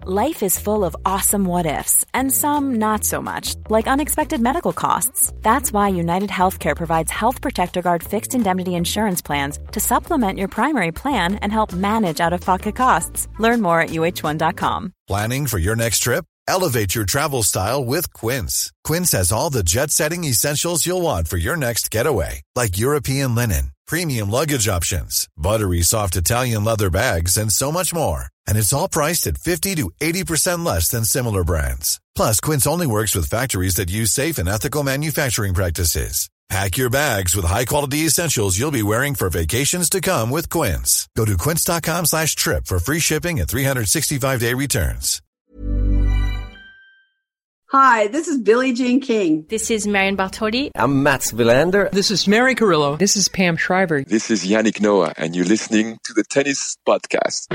Life is full of awesome what-ifs, and some not so much, like unexpected medical costs. That's why United Healthcare provides Health Protector Guard fixed indemnity insurance plans to supplement your primary plan and help manage out-of-pocket costs. Learn more at uh1.com. Planning for your next trip? Elevate your travel style with Quince. Quince has all the jet-setting essentials you'll want for your next getaway, like European linen, premium luggage options, buttery soft Italian leather bags, and so much more. And it's all priced at 50 to 80% less than similar brands. Plus, Quince only works with factories that use safe and ethical manufacturing practices. Pack your bags with high-quality essentials you'll be wearing for vacations to come with Quince. Go to quince.com/trip for free shipping and 365-day returns. Hi, this is Billie Jean King. This is Marion Bartoli. I'm Mats Wilander. This is Mary Carrillo. This is Pam Shriver. This is Yannick Noah, and you're listening to the Tennis Podcast.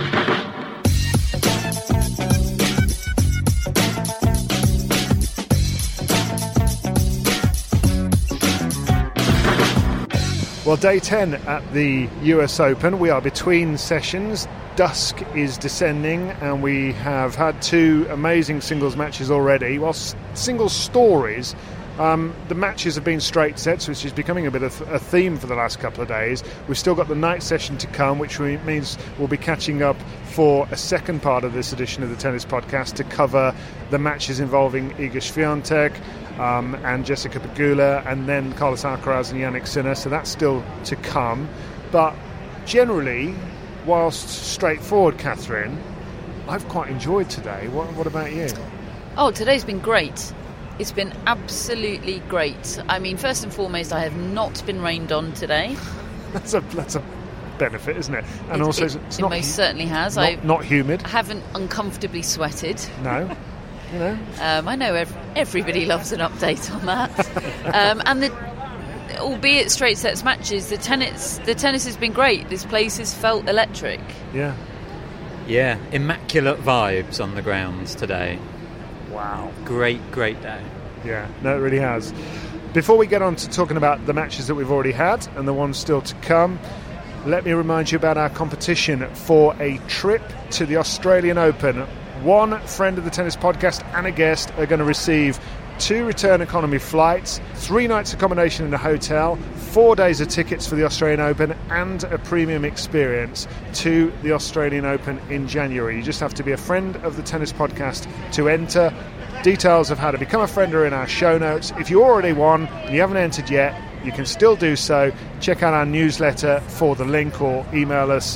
Well, day 10 at the US Open. We are between sessions. Dusk is descending, and we have had two amazing singles matches already. While singles stories, the matches have been straight sets, which is becoming a bit of a theme for the last couple of days. We've still got the night session to come, which means we'll be catching up for a second part of this edition of the Tennis Podcast to cover the matches involving Iga Swiatek and Jessica Pegula, and then Carlos Alcaraz and Jannik Sinner. So that's still to come. But generally, whilst straightforward, Catherine, I've quite enjoyed today. What about you? Oh, today's been great. It's been absolutely great. I mean, first and foremost, I have not been rained on today. That's a benefit, isn't it? And it most certainly has. Not humid. I haven't uncomfortably sweated. No. You know. I know everybody loves an update on that. And albeit straight sets matches, the tennis has been great. This place has felt electric. Yeah. Yeah, immaculate vibes on the grounds today. Wow. Great day. Yeah, no, it really has. Before we get on to talking about the matches that we've already had and the ones still to come, let me remind you about our competition for a trip to the Australian Open. One friend of the Tennis Podcast and a guest are going to receive 2 return economy flights, 3 nights accommodation in a hotel, 4 days of tickets for the Australian Open, and a premium experience to the Australian Open in January. You just have to be a friend of the Tennis Podcast to enter. Details of how to become a friend are in our show notes. If you already won and you haven't entered yet, you can still do so. Check out our newsletter for the link, or email us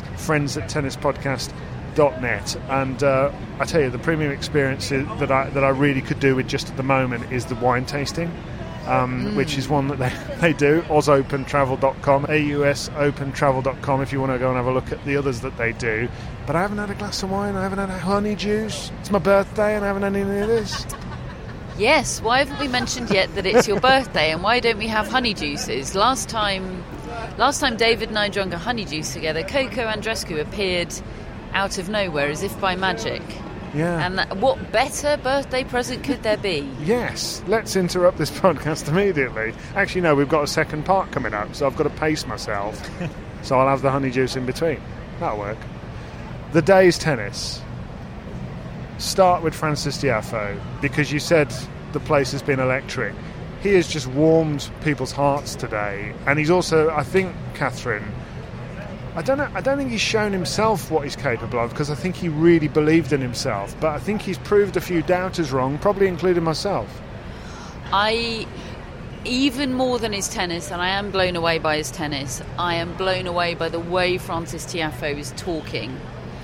friends@tennispodcast.net. And I tell you, the premium experience that I really could do with just at the moment is the wine tasting, which is one that they do. ausopentravel.com, ausopentravel.com, if you want to go and have a look at the others that they do. But I haven't had a glass of wine, I haven't had a honey juice. It's my birthday and I haven't had any of this. Yes, why haven't we mentioned yet that it's your birthday, and why don't we have honey juices? Last time David and I drank a honey juice together, Coco Andrescu appeared out of nowhere as if by magic. Yeah. And what better birthday present could there be? Yes, let's interrupt this podcast immediately. Actually, no, we've got a second part coming up, so I've got to pace myself. So I'll have the honey juice in between. That'll work. The day's tennis. Start with Frances Tiafoe, because you said the place has been electric. He has just warmed people's hearts today, and he's also, I think, Catherine, I don't think he's shown himself what he's capable of, because I think he really believed in himself, but I think he's proved a few doubters wrong, probably including myself. Even more than his tennis, and I am blown away by his tennis, I am blown away by the way Frances Tiafoe is talking.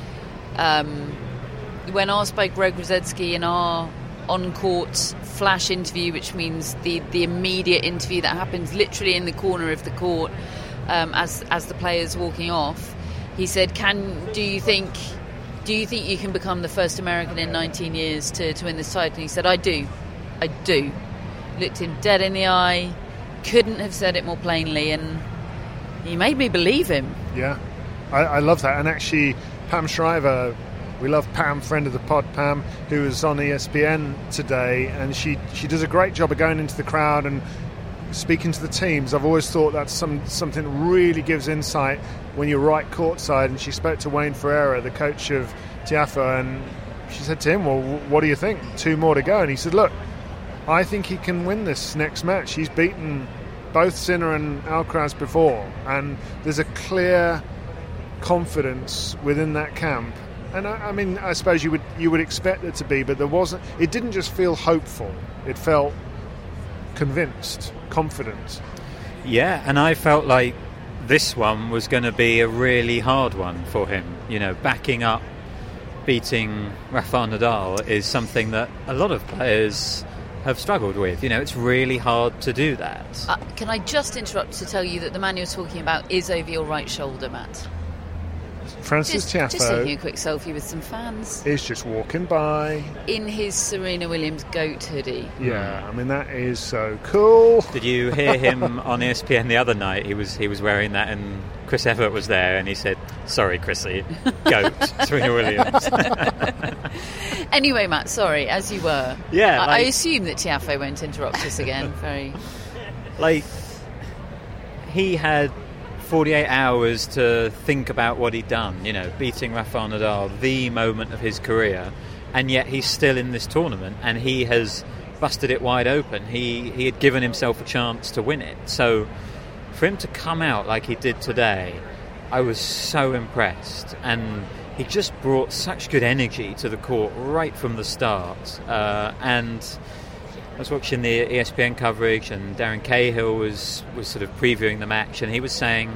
When asked by Greg Rosetsky in our on-court flash interview, which means the immediate interview that happens literally in the corner of the court as the player's walking off, he said, do you think you can become the first American in 19 years to win this title? And he said, I do. Looked him dead in the eye, couldn't have said it more plainly, and he made me believe him. Yeah, I love that. And actually, Pam Shriver, we love Pam, friend of the pod, Pam, who was on ESPN today, and she does a great job of going into the crowd and speaking to the teams. I've always thought that's something that really gives insight when you're right courtside, and she spoke to Wayne Ferreira, the coach of Tiafoe, and she said to him, well, what do you think? 2 more to go. And he said, look, I think he can win this next match. He's beaten both Sinner and Alcaraz before, and there's a clear confidence within that camp. And I suppose you would expect it to be, but there wasn't. It didn't just feel hopeful. It felt convinced, confident. Yeah, and I felt like this one was going to be a really hard one for him. Backing up, beating Rafael Nadal is something that a lot of players have struggled with. It's really hard to do that. Can I just interrupt to tell you that the man you're talking about is over your right shoulder, Matt? Frances Tiafoe. Just taking a quick selfie with some fans. Is just walking by. In his Serena Williams goat hoodie. Yeah, that is so cool. Did you hear him on ESPN the other night? He was wearing that, and Chris Evert was there, and he said, "Sorry, Chrissy, goat, Serena Williams." Anyway, Matt, sorry, as you were. Yeah. I assume that Tiafoe won't interrupt us again. Very. He had 48 hours to think about what he'd done, beating Rafael Nadal, the moment of his career, and yet he's still in this tournament, and he has busted it wide open. He had given himself a chance to win it. So for him to come out like he did today, I was so impressed, and he just brought such good energy to the court right from the start. And I was watching the ESPN coverage, and Darren Cahill was sort of previewing the match, and he was saying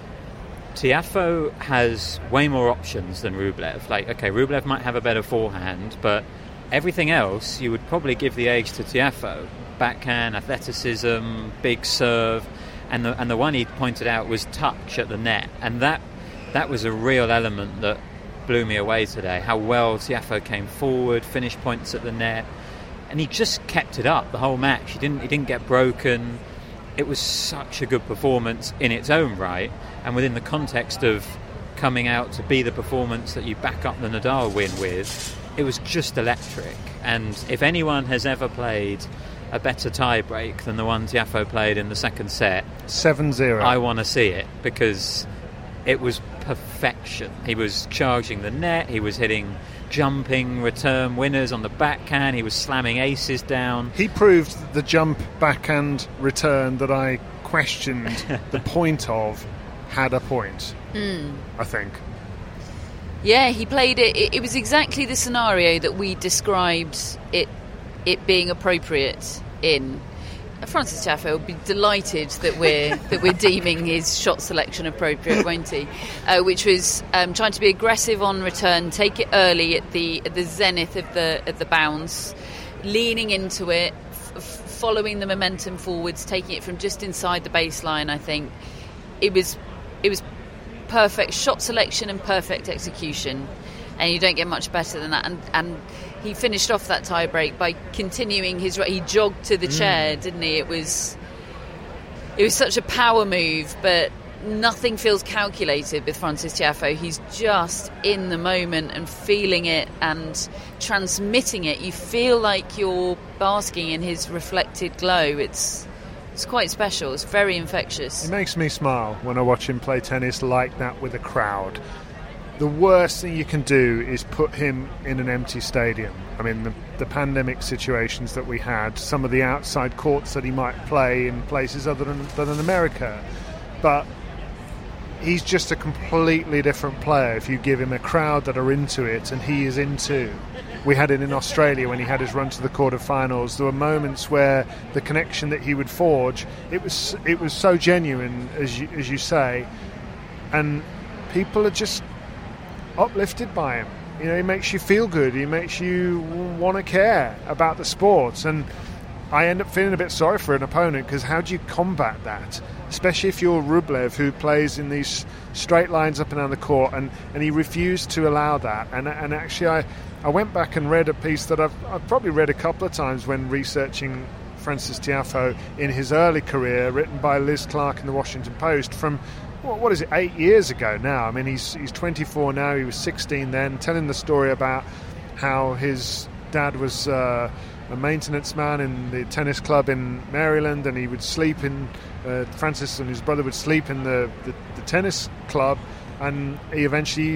Tiafoe has way more options than Rublev. Rublev might have a better forehand, but everything else you would probably give the edge to Tiafoe. Backhand, athleticism, big serve, and the one he pointed out was touch at the net, and that was a real element that blew me away today. How well Tiafoe came forward, finished points at the net. And he just kept it up the whole match. He didn't get broken. It was such a good performance in its own right, and within the context of coming out to be the performance that you back up the Nadal win with, it was just electric. And if anyone has ever played a better tie-break than the one Tiafoe played in the second set, 7-0, I want to see it, because it was perfection. He was charging the net, he was hitting jumping return winners on the backhand, he was slamming aces down. He proved the jump backhand return that I questioned the point of had a point, I think. Yeah, he played it. It was exactly the scenario that we described it being appropriate in. Frances Tiafoe will be delighted that we're deeming his shot selection appropriate, won't he? Which was trying to be aggressive on return, take it early at the zenith of the bounce, leaning into it, following the momentum forwards, taking it from just inside the baseline. I think it was perfect shot selection and perfect execution, and you don't get much better than that. And he finished off that tie-break by continuing his... He jogged to the chair, didn't he? It was such a power move, but nothing feels calculated with Frances Tiafoe. He's just in the moment and feeling it and transmitting it. You feel like you're basking in his reflected glow. It's quite special. It's very infectious. It makes me smile when I watch him play tennis like that with a crowd. The worst thing you can do is put him in an empty stadium. I mean, the pandemic situations that we had, some of the outside courts that he might play in places other than America. But he's just a completely different player if you give him a crowd that are into it, and he is into. We had it in Australia when he had his run to the quarterfinals. There were moments where the connection that he would forge, it was so genuine, as you say, and people are just uplifted by him. You know, he makes you feel good. He makes you want to care about the sport. And I end up feeling a bit sorry for an opponent, because how do you combat that? Especially if you're Rublev, who plays in these straight lines up and down the court, and he refused to allow that. And actually, I went back and read a piece that I've probably read a couple of times when researching Frances Tiafoe in his early career, written by Liz Clark in the Washington Post from, what is it, 8 years ago now. I mean, he's 24 now, he was 16 then, telling the story about how his dad was a maintenance man in the tennis club in Maryland, and he would sleep in, Francis and his brother would sleep in the tennis club, and he eventually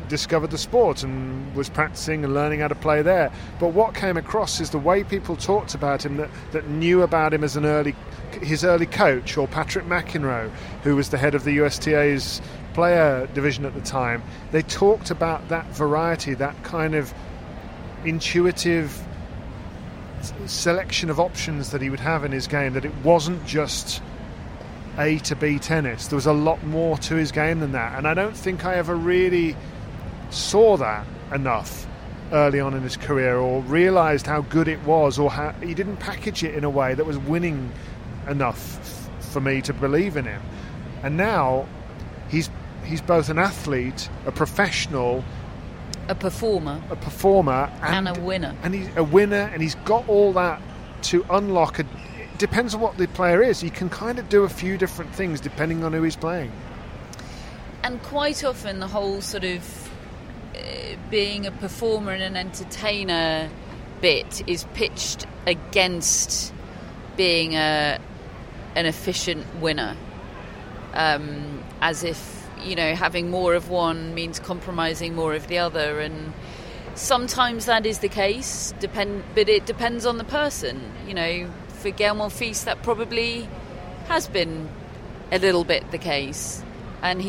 discovered the sport and was practicing and learning how to play there. But what came across is the way people talked about him that knew about him as his early coach, or Patrick McEnroe, who was the head of the USTA's player division at the time. They talked about that variety, that kind of intuitive selection of options that he would have in his game, that it wasn't just A to B tennis. There was a lot more to his game than that, and I don't think I ever really saw that enough early on in his career, or realised how good it was, or how he didn't package it in a way that was winning enough for me to believe in him. And now he's both an athlete, a professional, a performer and a winner. And he's a winner, and he's got all that to unlock. It depends on what the player is. He can kind of do a few different things depending on who he's playing. And quite often the whole sort of being a performer and an entertainer bit is pitched against being an efficient winner, as if, you know, having more of one means compromising more of the other. And sometimes that is the case, but it depends on the person. You know, for Gael Monfils, that probably has been a little bit the case, and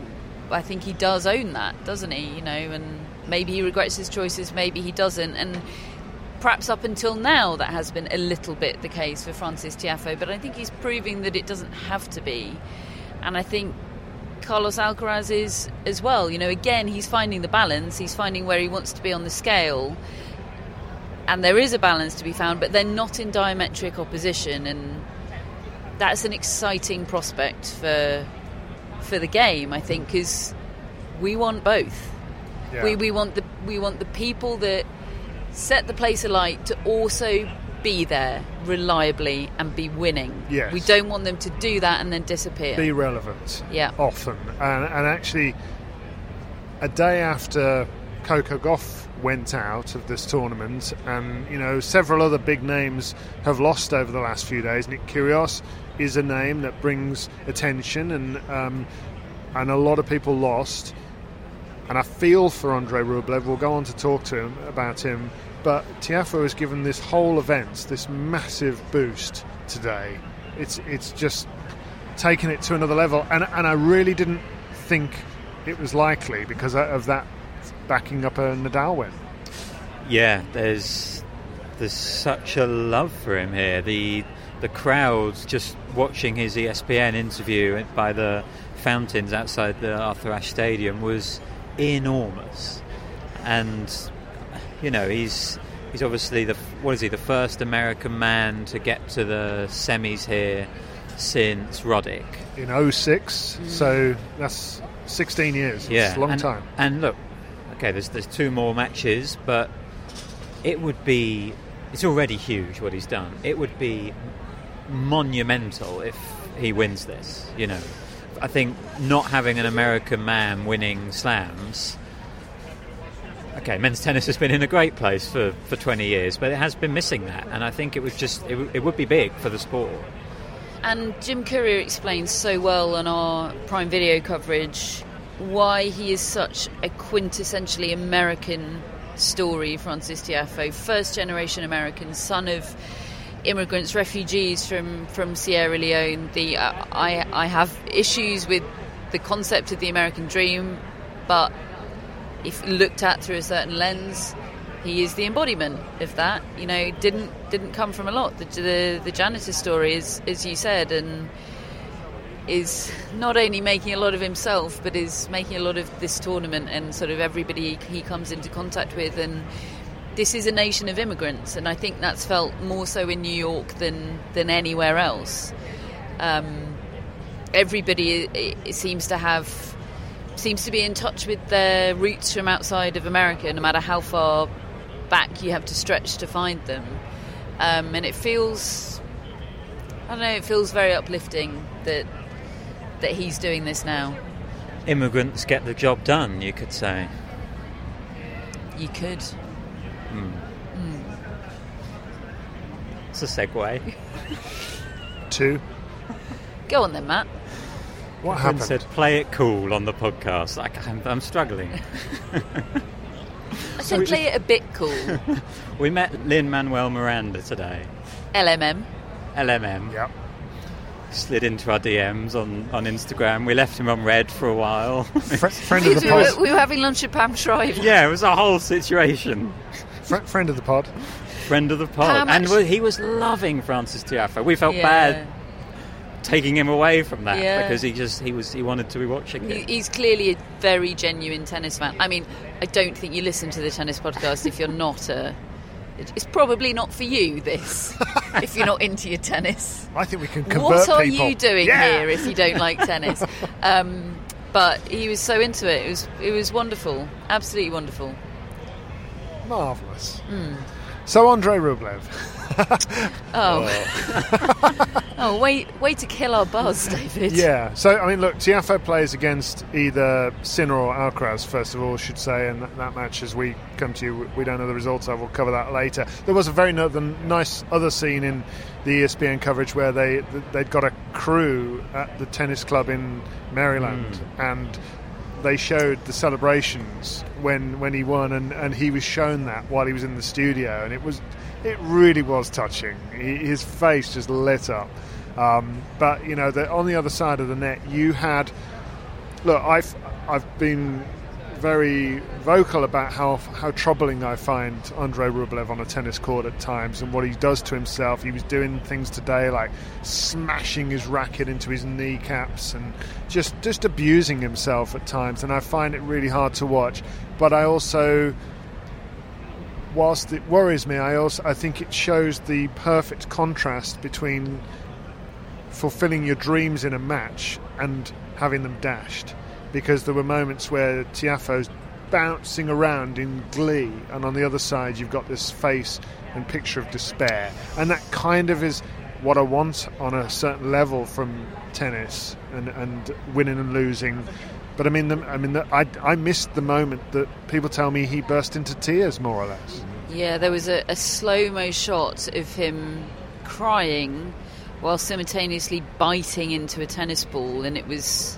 I think he does own that, doesn't he? You know, and maybe he regrets his choices, maybe he doesn't, and perhaps up until now that has been a little bit the case for Frances Tiafoe, but I think he's proving that it doesn't have to be. And I think Carlos Alcaraz is as well. You know, again, he's finding the balance, he's finding where he wants to be on the scale, and there is a balance to be found, but they're not in diametric opposition, and that's an exciting prospect for the game, I think, because we want both. Yeah. We want the people that set the place alight to also be there reliably and be winning. Yes. We don't want them to do that and then disappear. Be relevant. Yeah. Often. And actually, a day after Coco Gauff went out of this tournament, and, you know, several other big names have lost over the last few days. Nick Kyrgios is a name that brings attention, and a lot of people lost. And I feel for Andrei Rublev. We'll go on to talk to him about him. But Tiafoe has given this whole event this massive boost today. It's just taken it to another level. And I really didn't think it was likely because of that backing up a Nadal win. Yeah, there's such a love for him here. The crowds just watching his ESPN interview by the fountains outside the Arthur Ashe Stadium was enormous. And, you know, he's obviously the first American man to get to the semis here since Roddick in 2006. So that's 16 years. Yeah, it's a long time. And look, okay, there's 2 more matches, but it's already huge what he's done. It would be monumental if he wins this. You know, I think not having an American man winning slams. Okay, men's tennis has been in a great place for 20 years, but it has been missing that, and I think it would be big for the sport. And Jim Courier explains so well on our Prime Video coverage why he is such a quintessentially American story, Frances Tiafoe, first generation American, son of immigrants, refugees from Sierra Leone. I have issues with the concept of the American dream, but if looked at through a certain lens, he is the embodiment of that. You know, didn't come from a lot. The janitor story is, as you said, and is not only making a lot of himself, but is making a lot of this tournament and sort of everybody he comes into contact with. And this is a nation of immigrants, and I think that's felt more so in New York than anywhere else. Everybody seems to be in touch with their roots from outside of America, no matter how far back you have to stretch to find them. And it feels very uplifting that he's doing this now. Immigrants get the job done, you could say. You could. It's a segue. 2. Go on then, Matt. What Quinn happened? said, "Play it cool" on the podcast. I'm struggling. I said play it a bit cool. We met Lin-Manuel Miranda today. LMM. Yep. Slid into our DMs on Instagram. We left him on red for a while. Friend of the pod. We were having lunch at Pam Shriver. Yeah, it was a whole situation. Friend of the pod. Friend of the pod. And he was loving Francis Tiafoe. We felt bad taking him away from that because he wanted to be watching it. He's clearly a very genuine tennis fan. I mean, I don't think you listen to the tennis podcast if you're not it's probably not for you, this, if you're not into your tennis. I think we can convert What are people. you doing here if you don't like tennis? But he was so into it. It was wonderful. Absolutely wonderful. Marvellous. So Andrei Rublev. Way to kill our buzz, David. Yeah. So, I mean, look, Tiafoe plays against either Sinner or Alcaraz, first of all, I should say, and that match, as we come to you, we don't know the results of. We'll cover that later. There was a very nice other scene in the ESPN coverage where they'd got a crew at the tennis club in Maryland, and they showed the celebrations when he won, and he was shown that while he was in the studio, and it really was touching. His face just lit up. But you know, on the other side of the net, you had. Look, I've been very vocal about how troubling I find Andrei Rublev on a tennis court at times, and what he does to himself. He was doing things today like smashing his racket into his kneecaps and just abusing himself at times, and I find it really hard to watch. But I also, whilst it worries me, I think it shows the perfect contrast between fulfilling your dreams in a match and having them dashed. Because there were moments where Tiafoe's bouncing around in glee, and on the other side you've got this face and picture of despair, and that kind of is what I want on a certain level from tennis and winning and losing. But I missed the moment that people tell me he burst into tears, more or less. Yeah, there was a slow-mo shot of him crying while simultaneously biting into a tennis ball, and it was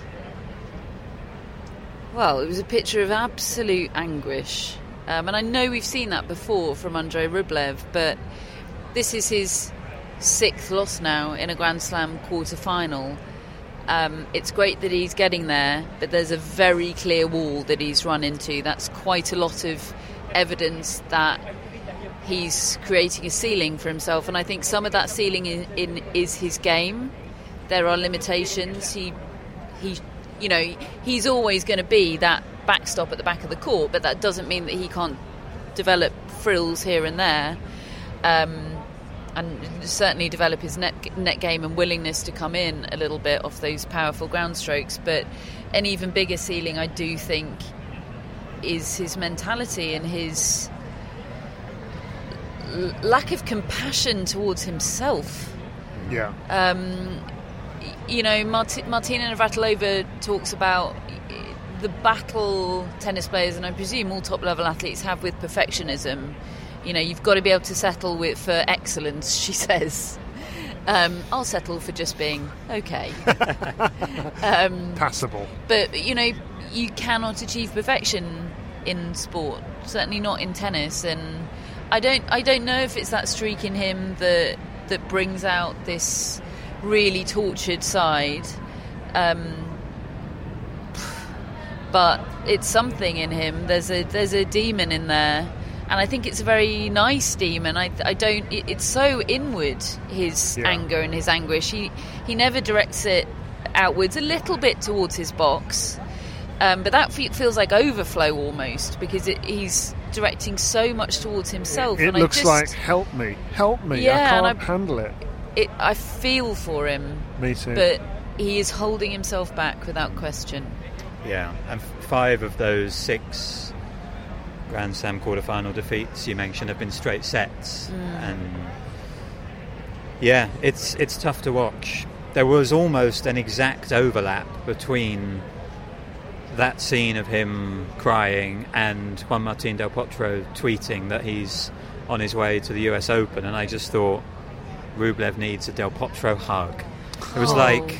a picture of absolute anguish. And I know we've seen that before from Andrei Rublev, but this is his 6th loss now in a Grand Slam quarter-final. It's great that he's getting there, but there's a very clear wall that he's run into. That's quite a lot of evidence that he's creating a ceiling for himself, and I think some of that ceiling is his game. There are limitations. He's always going to be that backstop at the back of the court, but that doesn't mean that he can't develop frills here and there, and certainly develop his net game and willingness to come in a little bit off those powerful ground strokes. But an even bigger ceiling, I do think, is his mentality and his lack of compassion towards himself. Yeah. Martina Navratilova talks about the battle tennis players, and I presume all top-level athletes, have with perfectionism. You know, you've got to be able to settle for excellence, she says. I'll settle for just being okay. Passable. But, you cannot achieve perfection in sport, certainly not in tennis, and I don't know if it's that streak in him that brings out this really tortured side, but it's something in him. There's a demon in there, and I think it's a very nice demon. It's so inward, his anger and his anguish. He never directs it outwards, a little bit towards his box, but that feels like overflow almost, because he's directing so much towards himself. It looks like help me, yeah, I can't handle it. I feel for him. Me too. But he is holding himself back without question. Yeah, and 5 of those 6 Grand Slam quarter-final defeats you mentioned have been straight sets, and yeah, it's tough to watch. There was almost an exact overlap between that scene of him crying and Juan Martín del Potro tweeting that he's on his way to the US Open, and I just thought, Rublev needs a Del Potro hug. It was like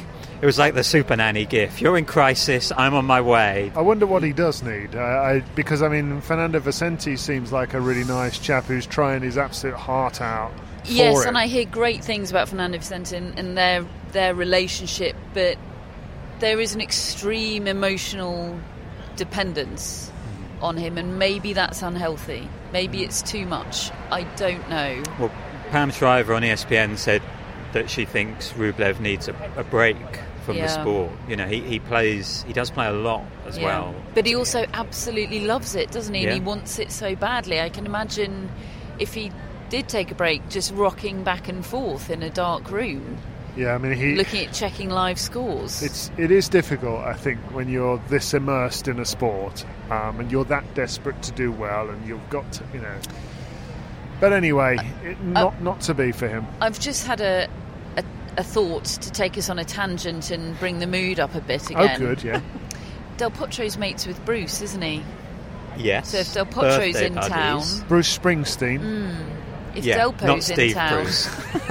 It was like the Super Nanny gif. You're in crisis, I'm on my way. I wonder what he does need. Because, Fernando Vicente seems like a really nice chap who's trying his absolute heart out for Yes, him. and I hear great things about Fernando Vicente and their relationship, but there is an extreme emotional dependence on him, and maybe that's unhealthy. Maybe it's too much. I don't know. Well, Pam Shriver on ESPN said that she thinks Rublev needs a break from the sport. You know, he does play a lot as well. But he also absolutely loves it, doesn't he? Yeah. And he wants it so badly. I can imagine if he did take a break, just rocking back and forth in a dark room. Yeah, looking at checking live scores. It is difficult, I think, when you're this immersed in a sport and you're that desperate to do well, and you've got to, But anyway, not to be for him. I've just had a thought to take us on a tangent and bring the mood up a bit again. Oh, good, yeah. Del Potro's mates with Bruce, isn't he? Yes. So if Del Potro's in town... Bruce Springsteen. If Del Po's not Steve in town... Bruce.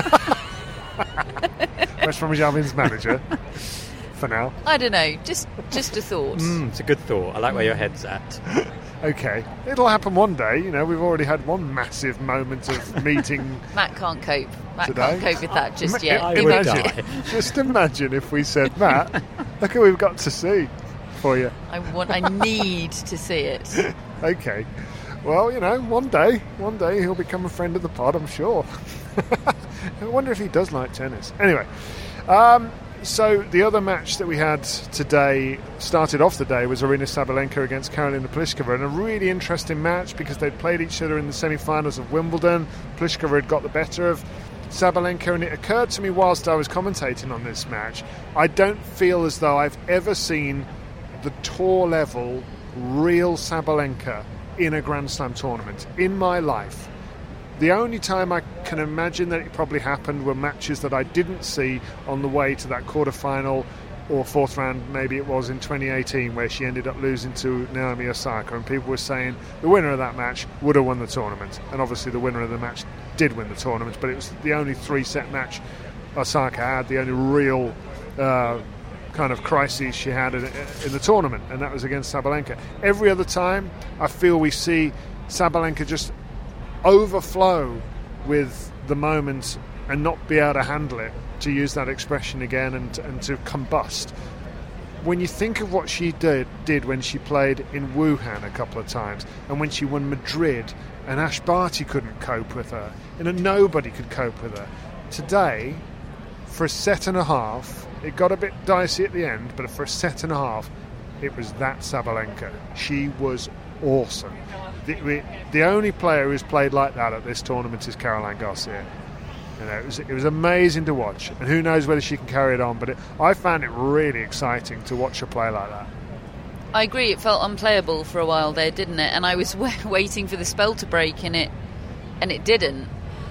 West Bromwich Albion's manager, for now. I don't know, just a thought. It's a good thought. I like where your head's at. Okay, it'll happen one day. We've already had one massive moment of meeting. Matt can't cope. Matt today. Can't cope with that just yet. I He would won't. die. Just imagine if we said, Matt, look what we've got to see for you. I need to see it. Okay. Well, one day he'll become a friend of the pod, I'm sure. I wonder if he does like tennis. Anyway, so the other match that we had today, started off the day, was Aryna Sabalenka against Karolina Pliskova, and a really interesting match because they'd played each other in the semi-finals of Wimbledon. Pliskova had got the better of Sabalenka, and it occurred to me whilst I was commentating on this match, I don't feel as though I've ever seen the tour level real Sabalenka in a Grand Slam tournament in my life. The only time I can imagine that it probably happened were matches that I didn't see on the way to that quarter-final or fourth round, maybe it was in 2018, where she ended up losing to Naomi Osaka, and people were saying the winner of that match would have won the tournament, and obviously the winner of the match did win the tournament, but it was the only three-set match Osaka had, the only real kind of crises she had in the tournament, and that was against Sabalenka. Every other time I feel we see Sabalenka just overflow with the moment and not be able to handle it, to use that expression again, and to combust. When you think of what she did when she played in Wuhan a couple of times, and when she won Madrid, and Ash Barty couldn't cope with her, and nobody could cope with her. Today, for a set and a half, it got a bit dicey at the end, but for a set and a half, it was that Sabalenka. She was awesome. The only player who's played like that at this tournament is Caroline Garcia. It was amazing to watch, and who knows whether she can carry it on, but I found it really exciting to watch her play like that. I agree, it felt unplayable for a while there, didn't it? And I was waiting for the spell to break, and it didn't.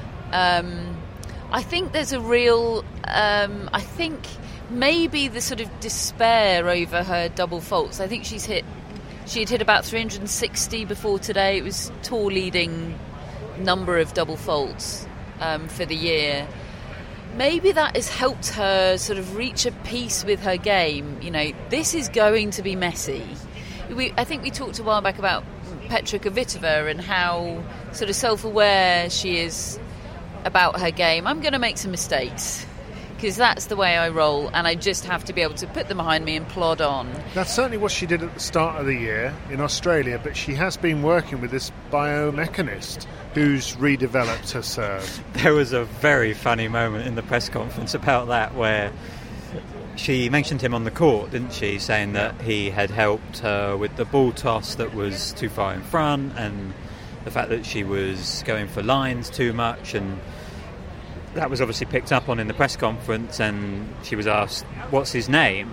I think there's a real... I think maybe the sort of despair over her double faults. I think she had hit about 360 before today. It was tour leading number of double faults for the year. Maybe that has helped her sort of reach a peace with her game. This is going to be messy. I think we talked a while back about Petra Kvitova and how sort of self-aware she is about her game. I'm going to make some mistakes, because that's the way I roll, and I just have to be able to put them behind me and plod on. That's certainly what she did at the start of the year in Australia, but she has been working with this biomechanist who's redeveloped her serve. There was a very funny moment in the press conference about that, where she mentioned him on the court, didn't she, saying that he had helped her with the ball toss that was too far in front, and the fact that she was going for lines too much, and that was obviously picked up on in the press conference, and she was asked, what's his name?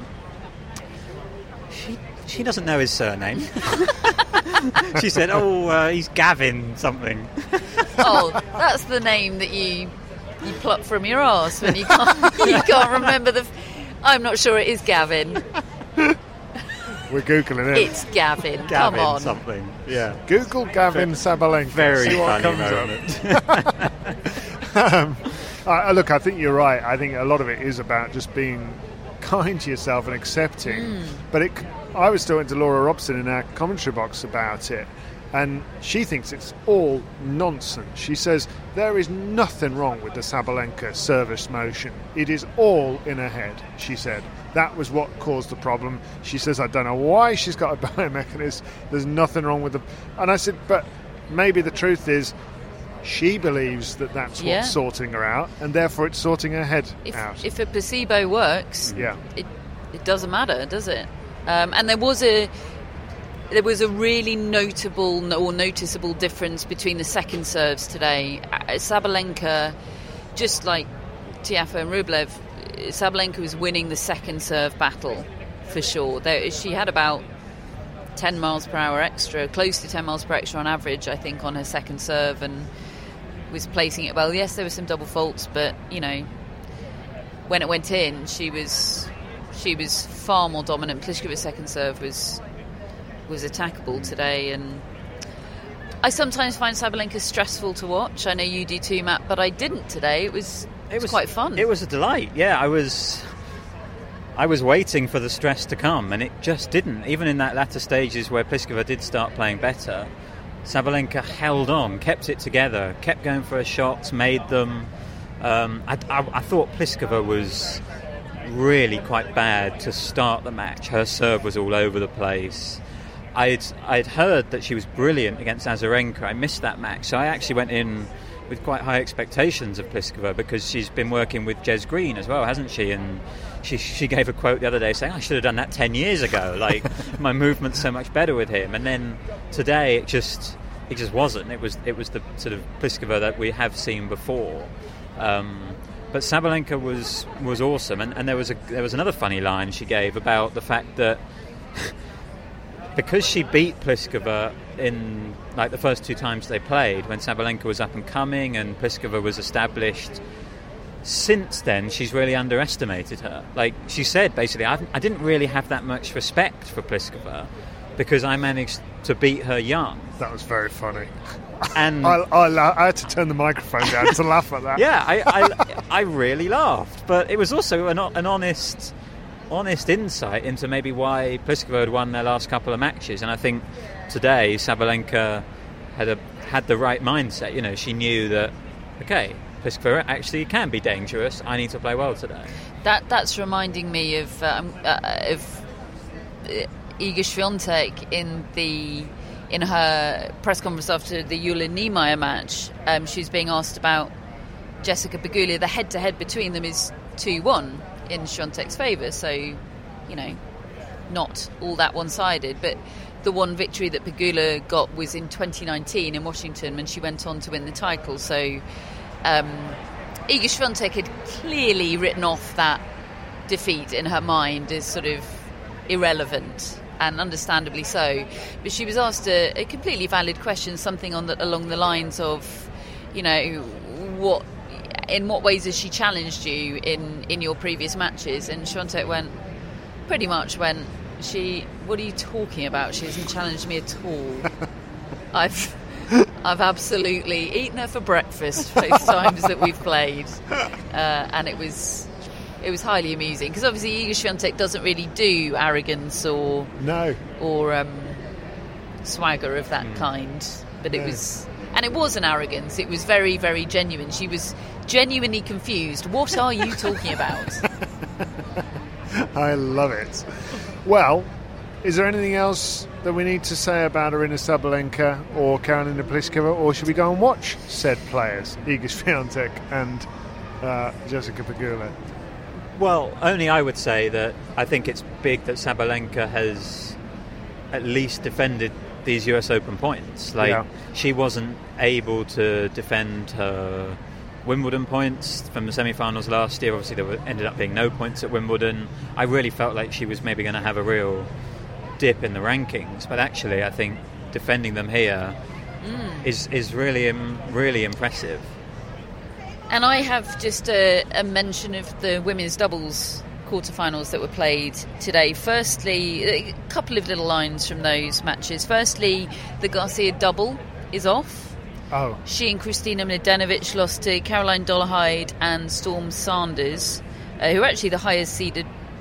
She doesn't know his surname. She said, he's Gavin something. Oh, that's the name that you pluck from your arse when you can't remember the... I'm not sure it is Gavin. We're Googling it. It's Gavin. Gavin Come on. something, yeah. Google Gavin Sabalenka. Very See what funny comes moment. up. Look, I think you're right. I think a lot of it is about just being kind to yourself and accepting. But I was talking to Laura Robson in our commentary box about it, and she thinks it's all nonsense. She says there is nothing wrong with the Sabalenka service motion. It is all in her head, she said. That was what caused the problem. She says, I don't know why she's got a biomechanism. There's nothing wrong with the... And I said, but maybe the truth is she believes that that's what's sorting her out, and therefore it's sorting her head out. If a placebo works, it doesn't matter, does it? And there was a really notable or noticeable difference between the second serves today. Sabalenka, just like Tiafoe and Rublev, Sabalenka was winning the second serve battle for sure. She had about 10 miles per hour extra, close to 10 miles per extra on average, I think, on her second serve, and was placing it well. Yes, there were some double faults, but when it went in, she was far more dominant. Pliskova's second serve was attackable today, and I sometimes find Sabalenka stressful to watch. I know you do too, Matt, but I didn't today. It was quite fun. It was a delight. Yeah, I was waiting for the stress to come, and it just didn't. Even in that latter stages where Pliskova did start playing better, Sabalenka held on, kept it together, kept going for her shots, made them. I thought Pliskova was really quite bad to start the match. Her serve was all over the place. I'd heard that she was brilliant against Azarenka. I missed that match, so I actually went in with quite high expectations of Pliskova, because she's been working with Jez Green as well, hasn't she? And she gave a quote the other day saying, I should have done that 10 years ago. Like, my movement's so much better with him. And then today it just wasn't. It was the sort of Pliskova that we have seen before. But Sabalenka was awesome. And there was another funny line she gave about the fact that because she beat Pliskova in like the first two times they played, when Sabalenka was up and coming and Pliskova was established, since then she's really underestimated her. Like she said, basically, I didn't really have that much respect for Pliskova because I managed to beat her young. That was very funny. And I had to turn the microphone down to laugh at that. Yeah, I really laughed. But it was also an honest insight into maybe why Pliskova had won their last couple of matches. And I think today Sabalenka had the right mindset. You know, she knew that, okay, Pliskova actually can be dangerous. I need to play well today. That's reminding me of Iga Swiatek in her press conference after the Yulia Niemeyer match. She was being asked about Jessica Pegula. The head-to-head between them is 2-1 in Swiatek's favour, so, you know, not all that one-sided. But the one victory that Pegula got was in 2019 in Washington when she went on to win the title. So Iga Swiatek had clearly written off that defeat in her mind as sort of irrelevant, and understandably so. But she was asked a completely valid question, something along the lines of, you know, in what ways has she challenged you in your previous matches? And Swiatek went, what are you talking about? She hasn't challenged me at all. I've absolutely eaten her for breakfast both times that we've played, and it was highly amusing because obviously Iga Swiatek doesn't really do arrogance or swagger of that kind, but it was an arrogance. It was very, very genuine. She was genuinely confused. What are you talking about? I love it. Well, is there anything else that we need to say about Aryna Sabalenka or Karolina Pliskova, or should we go and watch said players, Iga Swiatek and Jessica Pegula? Well, only I would say that I think it's big that Sabalenka has at least defended these US Open points. She wasn't able to defend her Wimbledon points from the semi-finals last year. Obviously, there ended up being no points at Wimbledon. I really felt like she was maybe going to have a real dip in the rankings, but actually I think defending them here is really impressive. And I have just a mention of the women's doubles quarterfinals that were played today. Firstly, a couple of little lines from those matches. Firstly, the Garcia double is off. Oh. She and Kristina Mladenovic lost to Caroline Dolehide and Storm Sanders, who are actually the highest seeded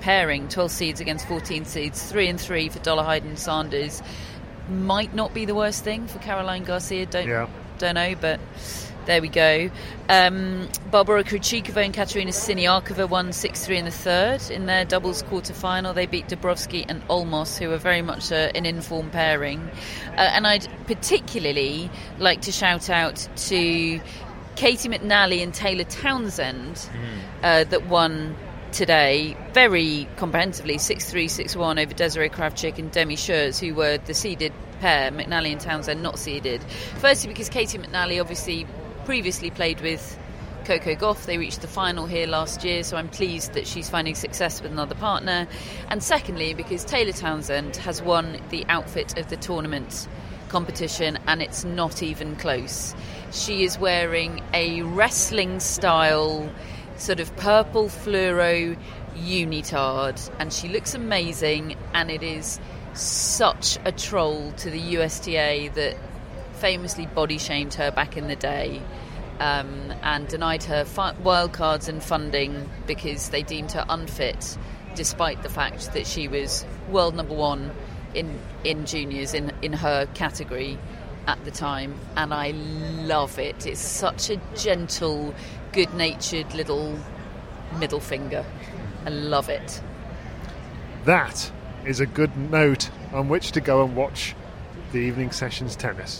pairing, 12 seeds against 14 seeds, 3-3 for Dollarhide and Sanders. Might not be the worst thing for Caroline Garcia. Don't know, but there we go. Barbara Krejcikova and Katerina Siniakova won 6-3 in the third. In their doubles quarter-final, they beat Dabrowski and Olmos, who are very much an informed pairing. And I'd particularly like to shout out to Katie McNally and Taylor Townsend that won today very comprehensively, 6-3, 6-1 over Desiree Kravchuk and Demi Scherz, who were the seeded pair. McNally and Townsend not seeded. Firstly, because Katie McNally obviously previously played with Coco Gauff. They reached the final here last year, so I'm pleased that she's finding success with another partner. And secondly, because Taylor Townsend has won the outfit of the tournament competition, and it's not even close. She is wearing a wrestling style sort of purple fluoro unitard, and she looks amazing, and it is such a troll to the USTA that famously body shamed her back in the day and denied her wildcards and funding because they deemed her unfit, despite the fact that she was world number one in juniors in her category at the time. And I love it. It's such a gentle, good-natured little middle finger. I love it. That is a good note on which to go and watch the evening sessions tennis.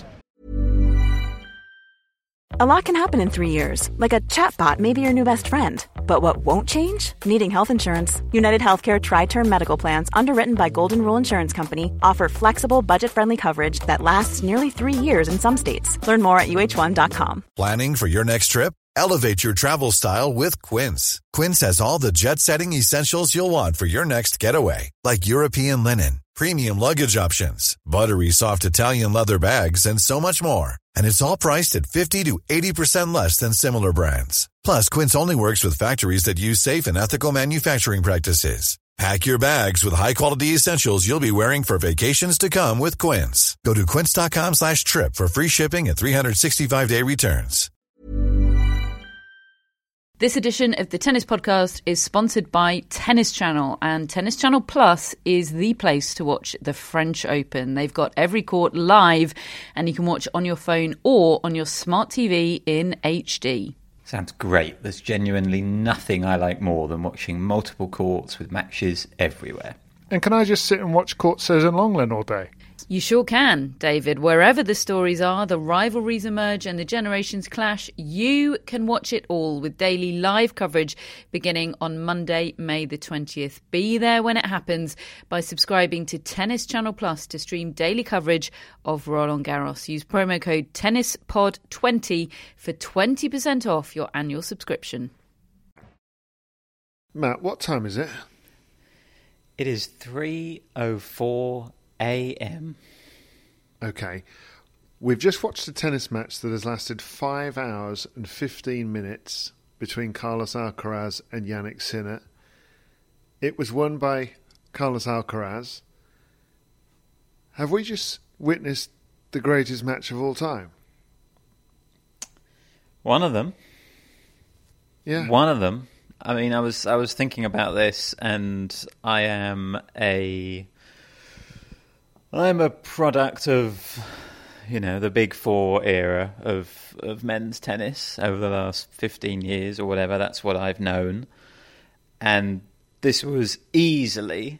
A lot can happen in 3 years, like a chatbot may be your new best friend. But what won't change? Needing health insurance. United Healthcare Tri-Term Medical Plans, underwritten by Golden Rule Insurance Company, offer flexible, budget-friendly coverage that lasts nearly 3 years in some states. Learn more at UH1.com. Planning for your next trip? Elevate your travel style with Quince. Quince has all the jet-setting essentials you'll want for your next getaway, like European linen, premium luggage options, buttery soft Italian leather bags, and so much more. And it's all priced at 50 to 80% less than similar brands. Plus, Quince only works with factories that use safe and ethical manufacturing practices. Pack your bags with high-quality essentials you'll be wearing for vacations to come with Quince. Go to quince.com/trip for free shipping and 365-day returns. This edition of the Tennis Podcast is sponsored by Tennis Channel, and Tennis Channel Plus is the place to watch the French Open. They've got every court live, and you can watch on your phone or on your smart TV in HD. Sounds great. There's genuinely nothing I like more than watching multiple courts with matches everywhere. And can I just sit and watch Court Susan Longland all day? You sure can, David. Wherever the stories are, the rivalries emerge and the generations clash, you can watch it all with daily live coverage beginning on Monday, May the 20th. Be there when it happens by subscribing to Tennis Channel Plus to stream daily coverage of Roland Garros. Use promo code TennisPod20 for 20% off your annual subscription. Matt, what time is it? It is 3:04 a.m. Okay. We've just watched a tennis match that has lasted 5 hours and 15 minutes between Carlos Alcaraz and Jannik Sinner. It was won by Carlos Alcaraz. Have we just witnessed the greatest match of all time? One of them. Yeah. One of them. I mean, I was thinking about this, and I'm a product of, the Big Four era of men's tennis over the last 15 years or whatever. That's what I've known. And this was easily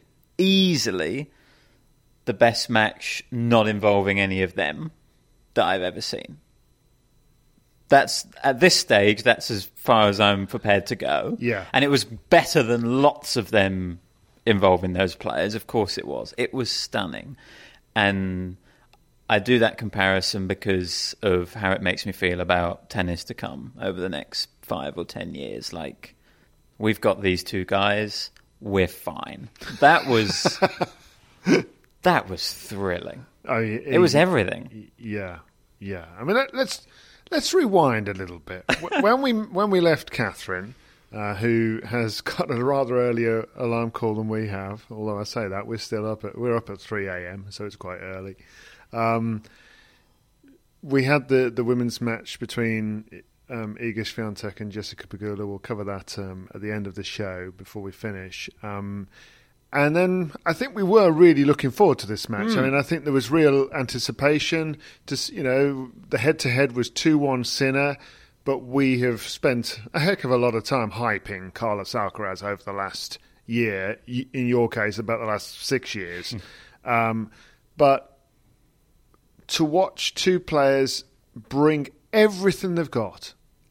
the best match not involving any of them that I've ever seen. That's, at this stage, that's as far as I'm prepared to go. Yeah. And it was better than lots of them involving those players. Of course it was. It was stunning. And I do that comparison because of how it makes me feel about tennis to come over the next 5 or 10 years. Like, we've got these two guys, we're fine. That was thrilling. It was everything. Yeah. I mean, let's rewind a little bit. When we left Catherine, who has got a rather earlier alarm call than we have, although I say that we're up at 3 a.m, so it's quite early. We had the women's match between Iga Swiatek and Jessica Pegula. We'll cover that at the end of the show before we finish. And then I think we were really looking forward to this match. I mean, I think there was real anticipation. The head-to-head was 2-1 Sinner, but we have spent a heck of a lot of time hyping Carlos Alcaraz over the last year. In your case, about the last 6 years. But to watch two players bring everything they've got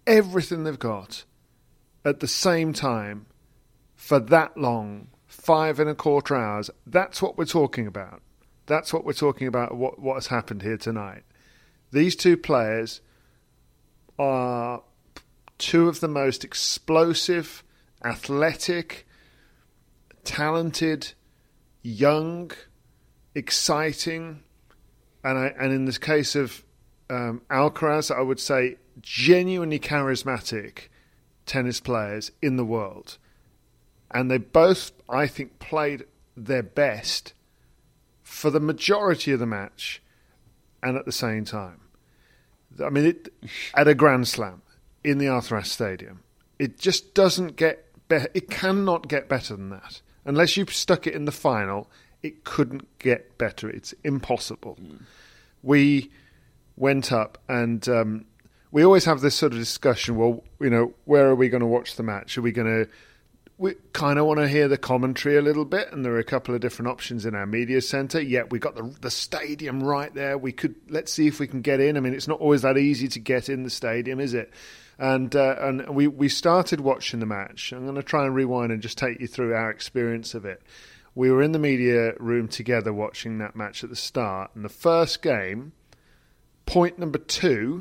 at the same time for that long, 5.25 hours, that's what we're talking about. That's what we're talking about, what has happened here tonight. These two players are two of the most explosive, athletic, talented, young, exciting, and in this case of Alcaraz, I would say genuinely charismatic tennis players in the world. And they both, I think, played their best for the majority of the match and at the same time. I mean, at a Grand Slam in the Arthur Ashe Stadium, it just doesn't get better. It cannot get better than that. Unless you've stuck it in the final, it couldn't get better. It's impossible. We went up and we always have this sort of discussion, well, where are we going to watch the match? We kind of want to hear the commentary a little bit, and there are a couple of different options in our media centre. Yet we got the stadium right there. Let's see if we can get in. I mean, it's not always that easy to get in the stadium, is it? And we started watching the match. I'm going to try and rewind and just take you through our experience of it. We were in the media room together watching that match at the start, and the first game, point number 2,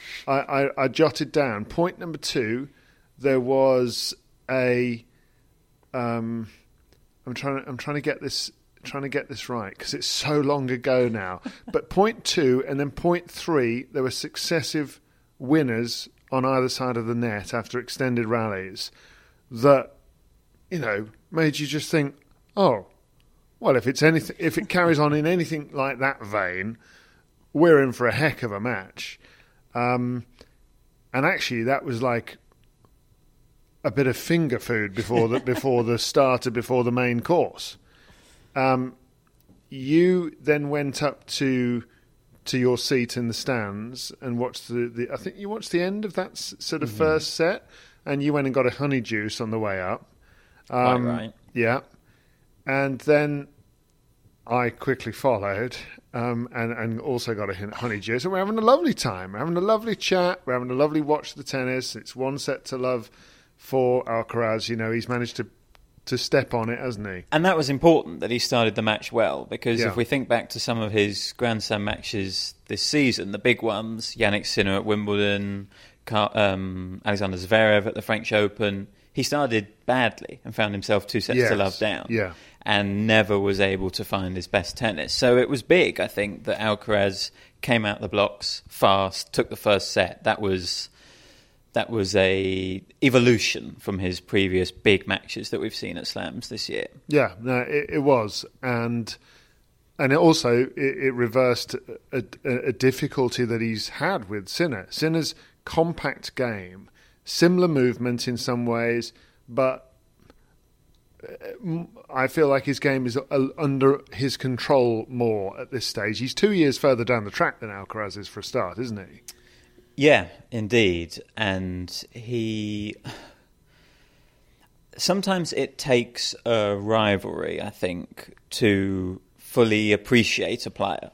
I jotted down. Point number 2, there was a. I'm trying to get this right because it's so long ago now. But point 2 and then point 3, there were successive winners on either side of the net after extended rallies that made you just think, oh, well, if it carries on in anything like that vein, we're in for a heck of a match. And actually, that was like a bit of finger food before the main course. You then went up to your seat in the stands and watched I think you watched the end of that sort of first set, and you went and got a honey juice on the way up. Right. Yeah. And then I quickly followed and also got a honey juice. And we're having a lovely time. We're having a lovely chat. We're having a lovely watch of the tennis. It's 1-0 for Alcaraz. He's managed to step on it, hasn't he? And that was important that he started the match well, because if we think back to some of his Grand Slam matches this season, the big ones, Jannik Sinner at Wimbledon, Alexander Zverev at the French Open, he started badly and found himself 2-0 down and never was able to find his best tennis. So it was big, I think, that Alcaraz came out the blocks fast, took the first set. That was a evolution from his previous big matches that we've seen at Slams this year. Yeah, no, it was. And it also it reversed a difficulty that he's had with Sinner. Sinner's compact game, similar movement in some ways, but I feel like his game is under his control more at this stage. He's 2 years further down the track than Alcaraz is for a start, isn't he? Yeah, indeed. And sometimes it takes a rivalry, I think, to fully appreciate a player.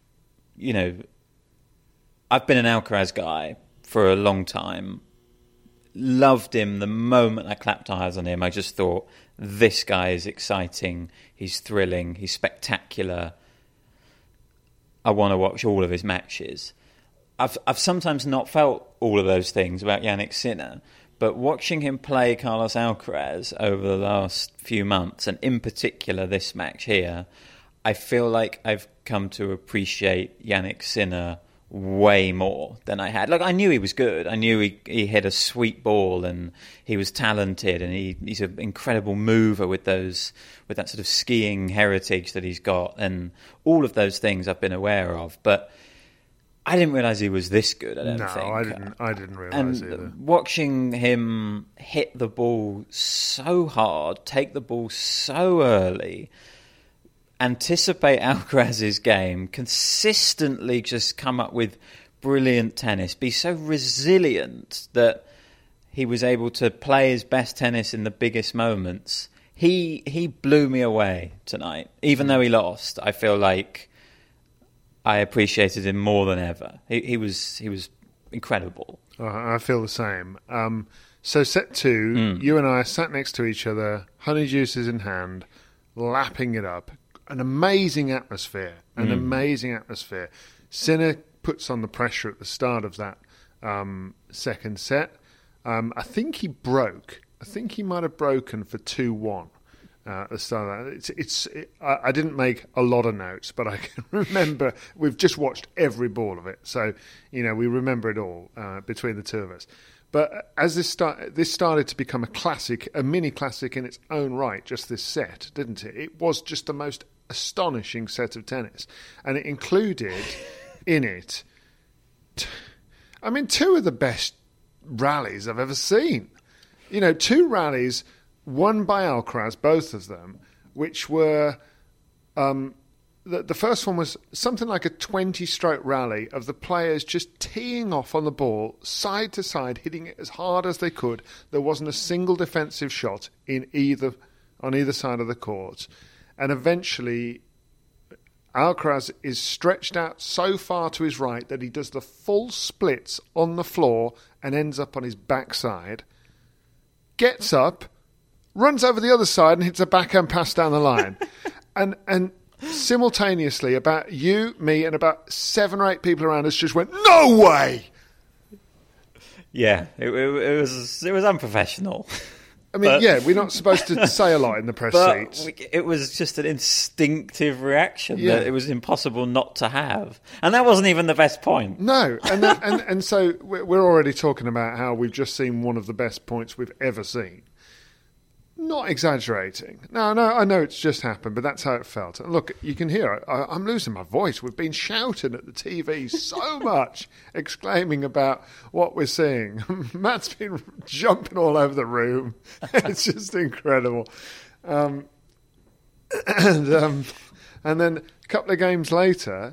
I've been an Alcaraz guy for a long time. Loved him the moment I clapped eyes on him. I just thought, this guy is exciting. He's thrilling. He's spectacular. I want to watch all of his matches. I've sometimes not felt all of those things about Jannik Sinner, but watching him play Carlos Alcaraz over the last few months, and in particular this match here, I feel like I've come to appreciate Jannik Sinner way more than I had. Look, I knew he was good. I knew he hit a sweet ball and he was talented, and he's an incredible mover with that sort of skiing heritage that he's got, and all of those things I've been aware of. But I didn't realise he was this good, I don't think. No, I didn't realise either. Watching him hit the ball so hard, take the ball so early, anticipate Alcaraz's game, consistently just come up with brilliant tennis, be so resilient that he was able to play his best tennis in the biggest moments. He blew me away tonight. Even though he lost, I feel like I appreciated him more than ever. He was incredible. I feel the same. So set 2, you and I sat next to each other, honey juices in hand, lapping it up. An amazing atmosphere. Sinner puts on the pressure at the start of that second set. I think he broke. I think he might have broken for 2-1 at the start of that. I didn't make a lot of notes, but I can remember. We've just watched every ball of it, so we remember it all between the two of us. But as this started to become a classic, a mini classic in its own right, just this set, didn't it? It was just the most astonishing set of tennis, and it included in it, two of the best rallies I've ever seen. 2 rallies won by Alcaraz, both of them, which were the first one was something like a 20-stroke rally of the players just teeing off on the ball, side to side, hitting it as hard as they could. There wasn't a single defensive shot on either side of the court. And eventually, Alcaraz is stretched out so far to his right that he does the full splits on the floor and ends up on his backside, gets up, runs over the other side and hits a backhand pass down the line. and simultaneously, about you, me, and about 7 or 8 people around us just went, "No way!" Yeah, it was unprofessional. We're not supposed to say a lot in the press seats. It was just an instinctive reaction that it was impossible not to have. And that wasn't even the best point. No, and so we're already talking about how we've just seen one of the best points we've ever seen. Not exaggerating. No, I know it's just happened, but that's how it felt. And look, you can hear it. I'm losing my voice. We've been shouting at the TV so much, exclaiming about what we're seeing. Matt's been jumping all over the room. It's just incredible. And then a couple of games later,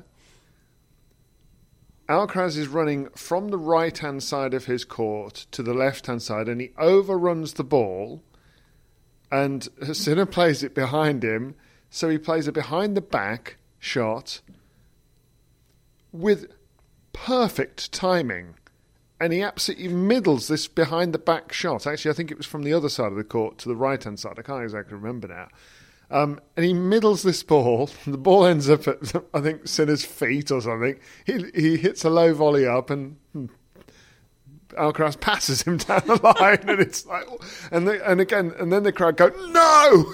Alcaraz is running from the right-hand side of his court to the left-hand side, and he overruns the ball. And Sinner plays it behind him, so he plays a behind-the-back shot with perfect timing. And he absolutely middles this behind-the-back shot. Actually, I think it was from the other side of the court to the right-hand side. I can't exactly remember now. And he middles this ball. The ball ends up at, I think, Sinner's feet or something. He hits a low volley up and Alcaraz passes him down the line, and it's like, and then the crowd go, "No!"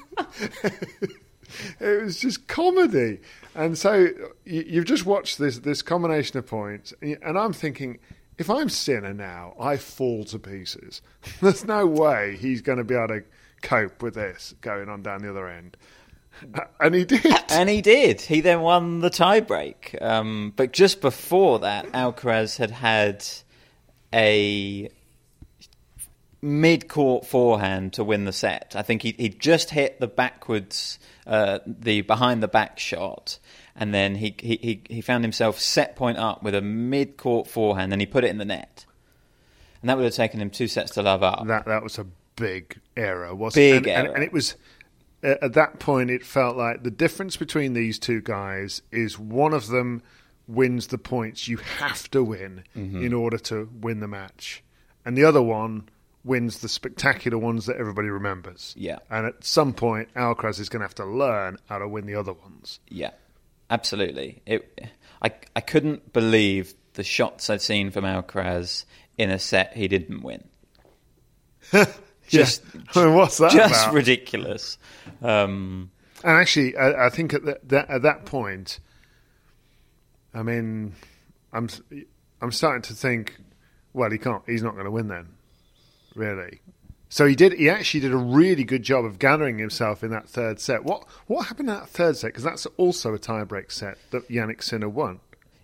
It was just comedy, and so you've just watched this combination of points, and I'm thinking, if I'm Sinner now, I fall to pieces. There's no way he's going to be able to cope with this going on down the other end. And he did. And he did. He then won the tiebreak. But just before that, Alcaraz had a mid-court forehand to win the set. I think he just hit the backwards, the behind-the-back shot, and then he found himself set point up with a mid-court forehand, and he put it in the net. And that would have taken him 2 sets to love up. That was a big error, wasn't it? Big error. And it was, at that point, it felt like the difference between these two guys is one of them wins the points you have to win in order to win the match. And the other one wins the spectacular ones that everybody remembers. Yeah. And at some point, Alcaraz is going to have to learn how to win the other ones. Yeah, absolutely. I couldn't believe the shots I'd seen from Alcaraz in a set he didn't win. What's that just about? Ridiculous. And actually, I think at that point, I mean, I'm starting to think, well, he's not going to win then, really. So he actually did a really good job of gathering himself in that third set. What happened in that third set? Because that's also a tiebreak set that Jannik Sinner won.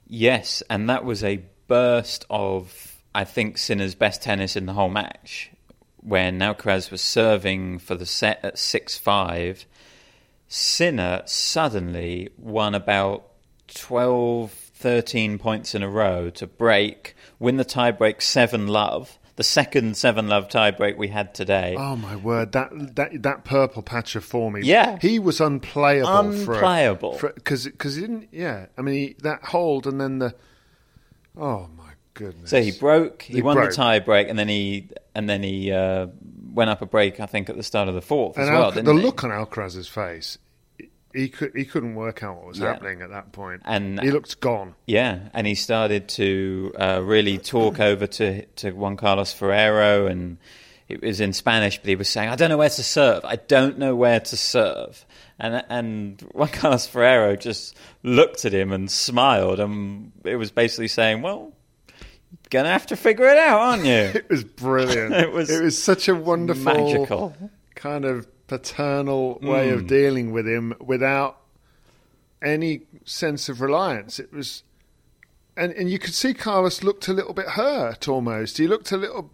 Yes, and that was a burst of, I think, Sinner's best tennis in the whole match. When Alcaraz was serving for the set at 6-5, Sinner suddenly won about 12, 13 points in a row to win the tiebreak 7-love. The second 7-love tiebreak we had today. Oh my word! That purple patch of form. He was unplayable. Because he didn't. Yeah, I mean that hold and then the. Oh my goodness! So he won the tiebreak, and then he went up a break. I think at the start of the fourth as well. Didn't the he? Look on Alcaraz's face. He couldn't work out what was happening at that point, and he looked gone. Yeah, and he started to really talk over to Juan Carlos Ferrero, and it was in Spanish, but he was saying, "I don't know where to serve. I don't know where to serve." And Juan Carlos Ferrero just looked at him and smiled, and it was basically saying, "Well, you're gonna have to figure it out, aren't you?" It was brilliant. It was such a wonderful, magical kind of paternal way of dealing with him without any sense of reliance. It was, and you could see Carlos looked a little bit hurt almost. He looked a little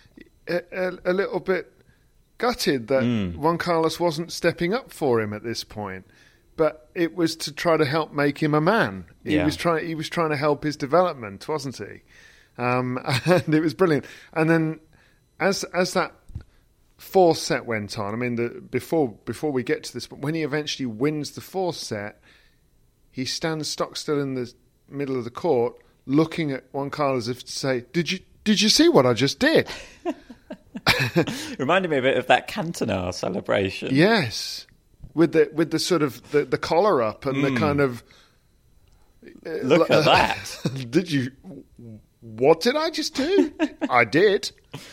bit gutted that Juan Carlos wasn't stepping up for him at this point. But it was to try to help make him a man. He was trying to help his development, wasn't he? And it was brilliant. And then as that fourth set went on, I mean, before we get to this, but when he eventually wins the fourth set, he stands stock still in the middle of the court, looking at Juan Carlos as if to say, "Did you see what I just did?" Reminded me a bit of that Cantona celebration. Yes, with the sort of the collar up and the kind of look at that. What did I just do? I did.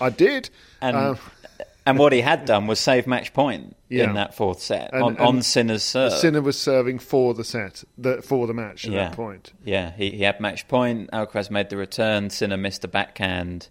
And what he had done was save match point in that fourth set on Sinner's serve. Sinner was serving for the set, for the match at that point. Yeah, he had match point. Alcaraz made the return. Sinner missed a backhand.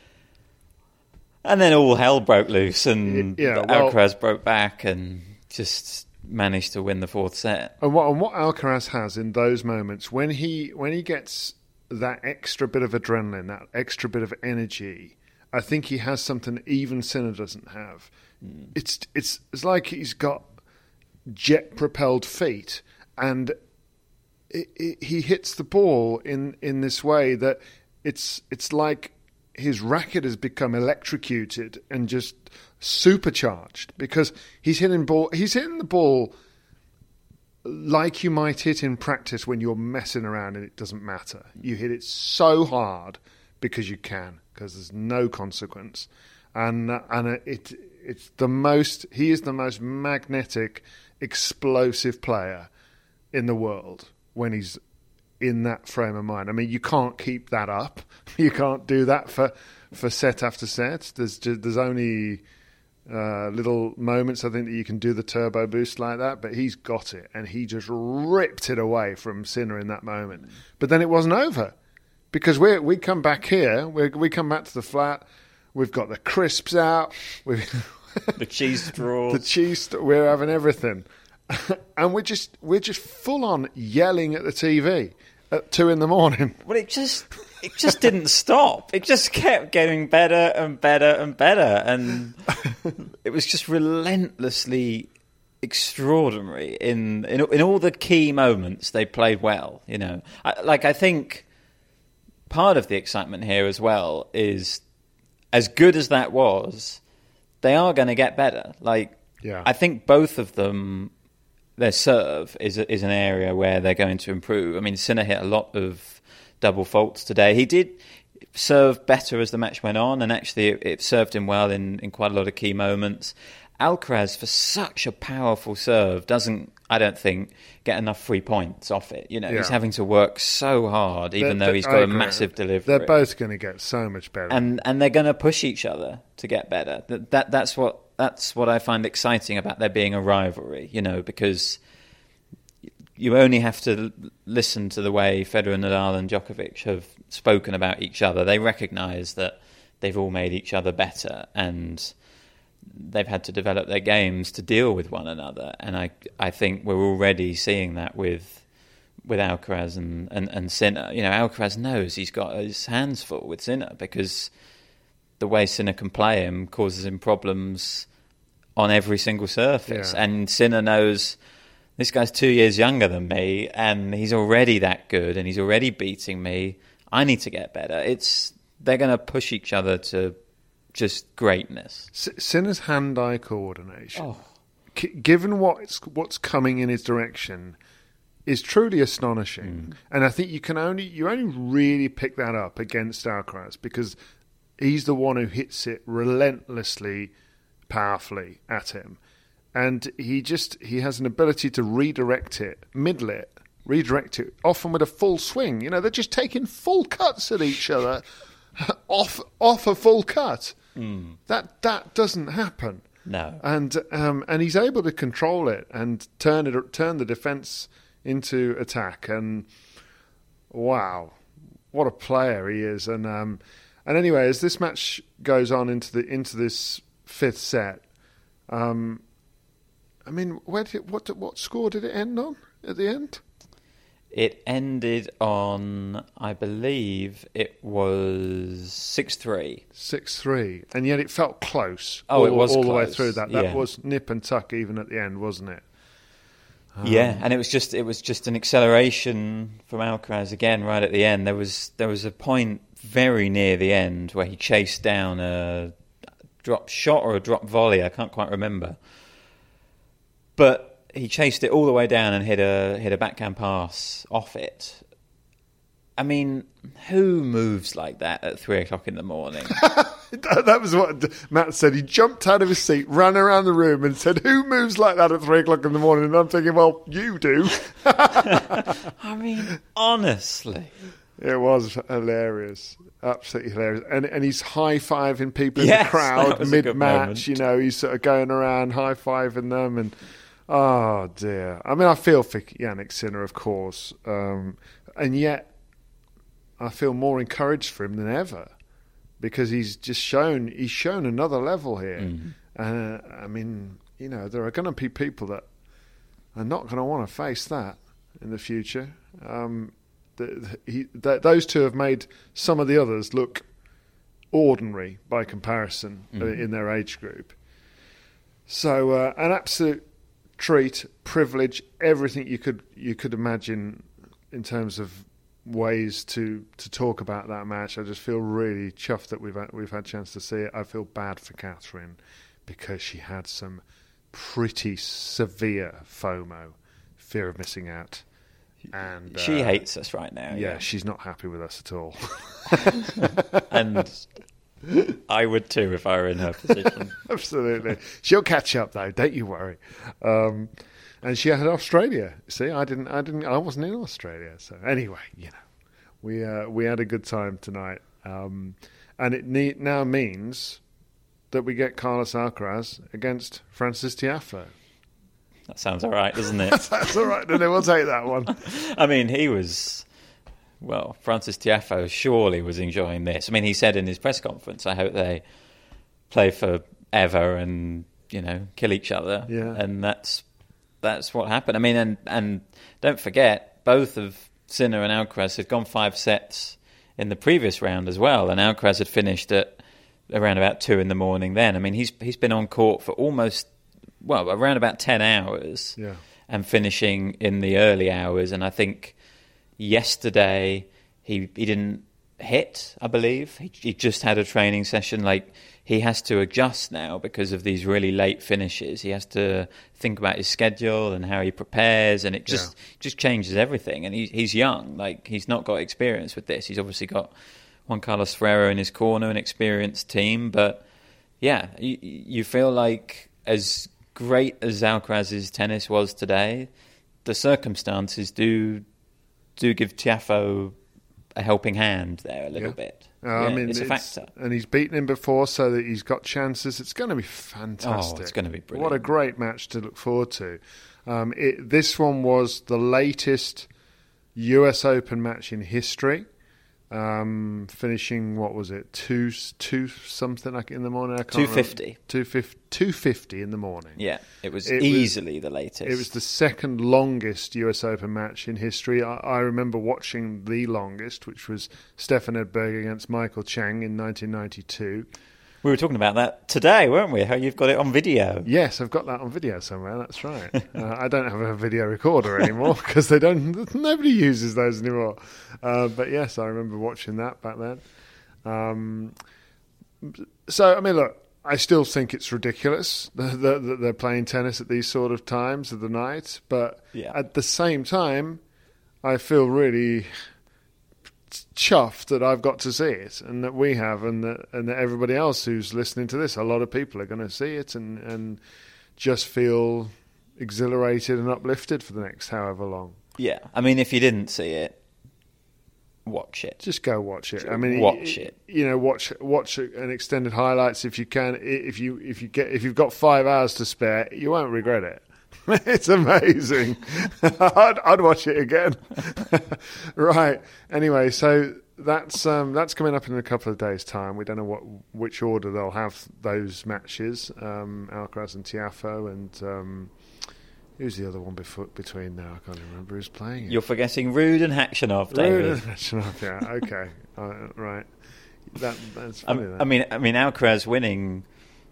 And then all hell broke loose, and Alcaraz broke back and just managed to win the fourth set. And what Alcaraz has in those moments, when he gets that extra bit of adrenaline, that extra bit of energy, I think he has something even Sinner doesn't have. It's like he's got jet-propelled feet, and he hits the ball in this way that it's like his racket has become electrocuted and just supercharged, because he's hitting the ball like you might hit in practice when you're messing around and it doesn't matter. You hit it so hard because you can, because there's no consequence, and it's the most. He is the most magnetic, explosive player in the world when he's in that frame of mind. I mean, you can't keep that up. You can't do that for set after set. There's only little moments, I think, that you can do the turbo boost like that, but he's got it, and he just ripped it away from Sinner in that moment. But then it wasn't over. Because we come back here, we come back to the flat, we've got the crisps out, the cheese straws, we're having everything, and we're just full on yelling at the TV at 2 a.m. Well, it just didn't stop. It just kept getting better and better and better, and it was just relentlessly extraordinary in all the key moments. They played well, you know. I think. Part of the excitement here as well is, as good as that was, they are going to get better. I think both of them, their serve is an area where they're going to improve. I mean, Sinner hit a lot of double faults today. He did serve better as the match went on, and actually it served him well in quite a lot of key moments. Alcaraz, for such a powerful serve, doesn't, I don't think, get enough free points off it. You know, he's having to work so hard, even though he's got a massive delivery. They're both going to get so much better, and they're going to push each other to get better. That's what I find exciting about there being a rivalry. You know, because you only have to listen to the way Federer, Nadal, and Djokovic have spoken about each other. They recognise that they've all made each other better, and they've had to develop their games to deal with one another. And I think we're already seeing that with with Alcaraz and Sinner. You know, Alcaraz knows he's got his hands full with Sinner because the way Sinner can play him causes him problems on every single surface. Yeah. And Sinner knows this guy's 2 years younger than me and he's already that good and he's already beating me. I need to get better. They're going to push each other to just greatness. Sinner's hand-eye coordination, given what's coming in his direction, is truly astonishing. And I think you only really pick that up against Alcaraz because he's the one who hits it relentlessly, powerfully at him, and he has an ability to redirect it, redirect it, often with a full swing. You know, they're just taking full cuts at each other, off a full cut. That doesn't happen. No, and he's able to control it and turn the defense into attack. And wow, what a player he is! And anyway, as this match goes on into this fifth set, I mean, what score did it end on at the end? It ended on, I believe, it was 6-3. 6-3, and yet it felt close. Oh, it was all close. The way through that. That Yeah. was nip and tuck even at the end, wasn't it? Yeah, and it was just an acceleration from Alcaraz again right at the end. There was a point very near the end where he chased down a drop shot or a drop volley. I can't quite remember, but he chased it all the way down and hit a backhand pass off it. I mean, who moves like that at 3 o'clock in the morning? That was what Matt said. He jumped out of his seat, ran around the room and said, "Who moves like that at 3 o'clock in the morning?" And I'm thinking, well, you do. I mean, honestly. It was hilarious. Absolutely hilarious. And he's high-fiving people in Yes, the crowd that was a good mid-match. moment. You know, he's sort of going around high-fiving them. And, oh, dear. I mean, I feel for Jannik Sinner, of course. And yet, I feel more encouraged for him than ever. Because he's shown another level here. I mean, you know, there are going to be people that are not going to want to face that in the future. Those two have made some of the others look ordinary by comparison in their age group. So an absolute treat, privilege, everything you could imagine in terms of ways to talk about that match. I just feel really chuffed that we've had a chance to see it. I feel bad for Catherine because she had some pretty severe FOMO, fear of missing out. And She hates us right now. yeah, she's not happy with us at all. And I would too if I were in her position. Absolutely. She'll catch up though, don't you worry. And she had Australia. See, I wasn't in Australia. So anyway, you know, we had a good time tonight. And it now means that we get Carlos Alcaraz against Francis Tiafoe. That sounds all right, doesn't it? That's all right, then we'll take that one. I mean, Francis Tiafoe surely was enjoying this. I mean, he said in his press conference, I hope they play forever and, you know, kill each other. Yeah. And that's what happened. I mean, and don't forget, both of Sinner and Alcaraz had gone 5 sets in the previous round as well, and Alcaraz had finished at around about 2 in the morning then. I mean, he's been on court for around about 10 hours and finishing in the early hours. And I think yesterday he didn't hit, I believe. He just had a training session. Like, he has to adjust now because of these really late finishes. He has to think about his schedule and how he prepares, and it just changes everything. And he's young. Like, he's not got experience with this. He's obviously got Juan Carlos Ferrero in his corner, an experienced team. But, yeah, you feel like as great as Alcaraz's tennis was today, the circumstances do give Tiafoe a helping hand there a little bit. I mean, it's a factor. And he's beaten him before, so that he's got chances. It's going to be fantastic. Oh, it's going to be brilliant. What a great match to look forward to. This one was the latest US Open match in history. finishing, what was it, 2 something like in the morning? I can't 2:50. 2:50 in the morning. Yeah, it was easily the latest. It was the second longest US Open match in history. I remember watching the longest, which was Stefan Edberg against Michael Chang in 1992. We were talking about that today, weren't we? How you've got it on video. Yes, I've got that on video somewhere. That's right. I don't have a video recorder anymore because nobody uses those anymore. But yes, I remember watching that back then. So I mean, look, I still think it's ridiculous that they're playing tennis at these sort of times of the night. But at the same time, I feel really chuffed that I've got to see it, and that we have, and that everybody else who's listening to this, a lot of people are going to see it and just feel exhilarated and uplifted for the next however long. Yeah, I mean, if you didn't see it, watch it. Just go watch it. I mean, watch it. You know, watch an extended highlights if you can. If you've got 5 hours to spare, you won't regret it. It's amazing. I'd watch it again. Right. Anyway, so that's coming up in a couple of days' time. We don't know which order they'll have those matches. Alcaraz and Tiafoe, and who's the other one between now? I can't remember who's playing it. You're forgetting Ruud and Khachanov, David. Ruud and Khachanov, yeah. Okay. Right. That's funny. I mean, Alcaraz winning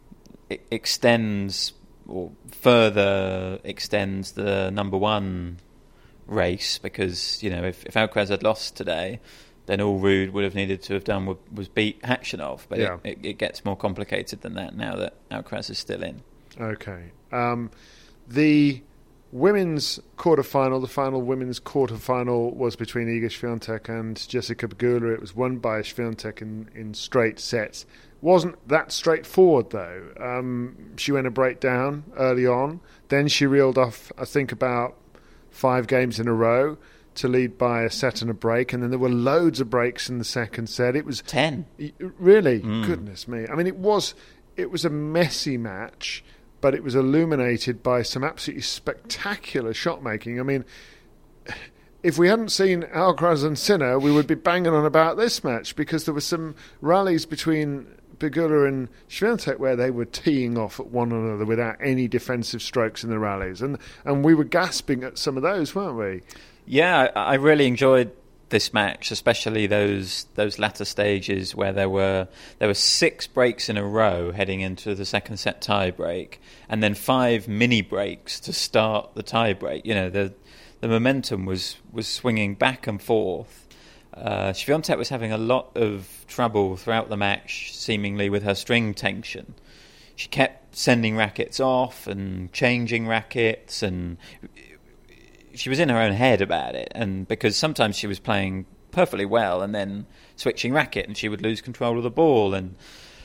extends or further extends the number one race, because, you know, if Alcaraz had lost today, then all Ruud would have needed to have done was beat Khachanov. But it gets more complicated than that now that Alcaraz is still in. Okay. The women's quarterfinal, the final women's quarterfinal, was between Iga Swiatek and Jessica Pegula. It was won by Swiatek in straight sets. Wasn't that straightforward, though. She went a breakdown early on. Then she reeled off, I think, about 5 games in a row to lead by a set and a break. And then there were loads of breaks in the second set. It was 10. Really? Goodness me. I mean, it was a messy match, but it was illuminated by some absolutely spectacular shot-making. I mean, if we hadn't seen Alcaraz and Sinner, we would be banging on about this match, because there were some rallies between Pegula and Swiatek where they were teeing off at one another without any defensive strokes in the rallies. And we were gasping at some of those, weren't we? Yeah, I really enjoyed this match, especially those latter stages where there were 6 breaks in a row heading into the second set tie break, and then 5 mini breaks to start the tie break. You know, the momentum was swinging back and forth. Swiatek was having a lot of trouble throughout the match, seemingly with her string tension. She kept sending rackets off and changing rackets, and she was in her own head about it. And because sometimes she was playing perfectly well and then switching racket, and she would lose control of the ball. And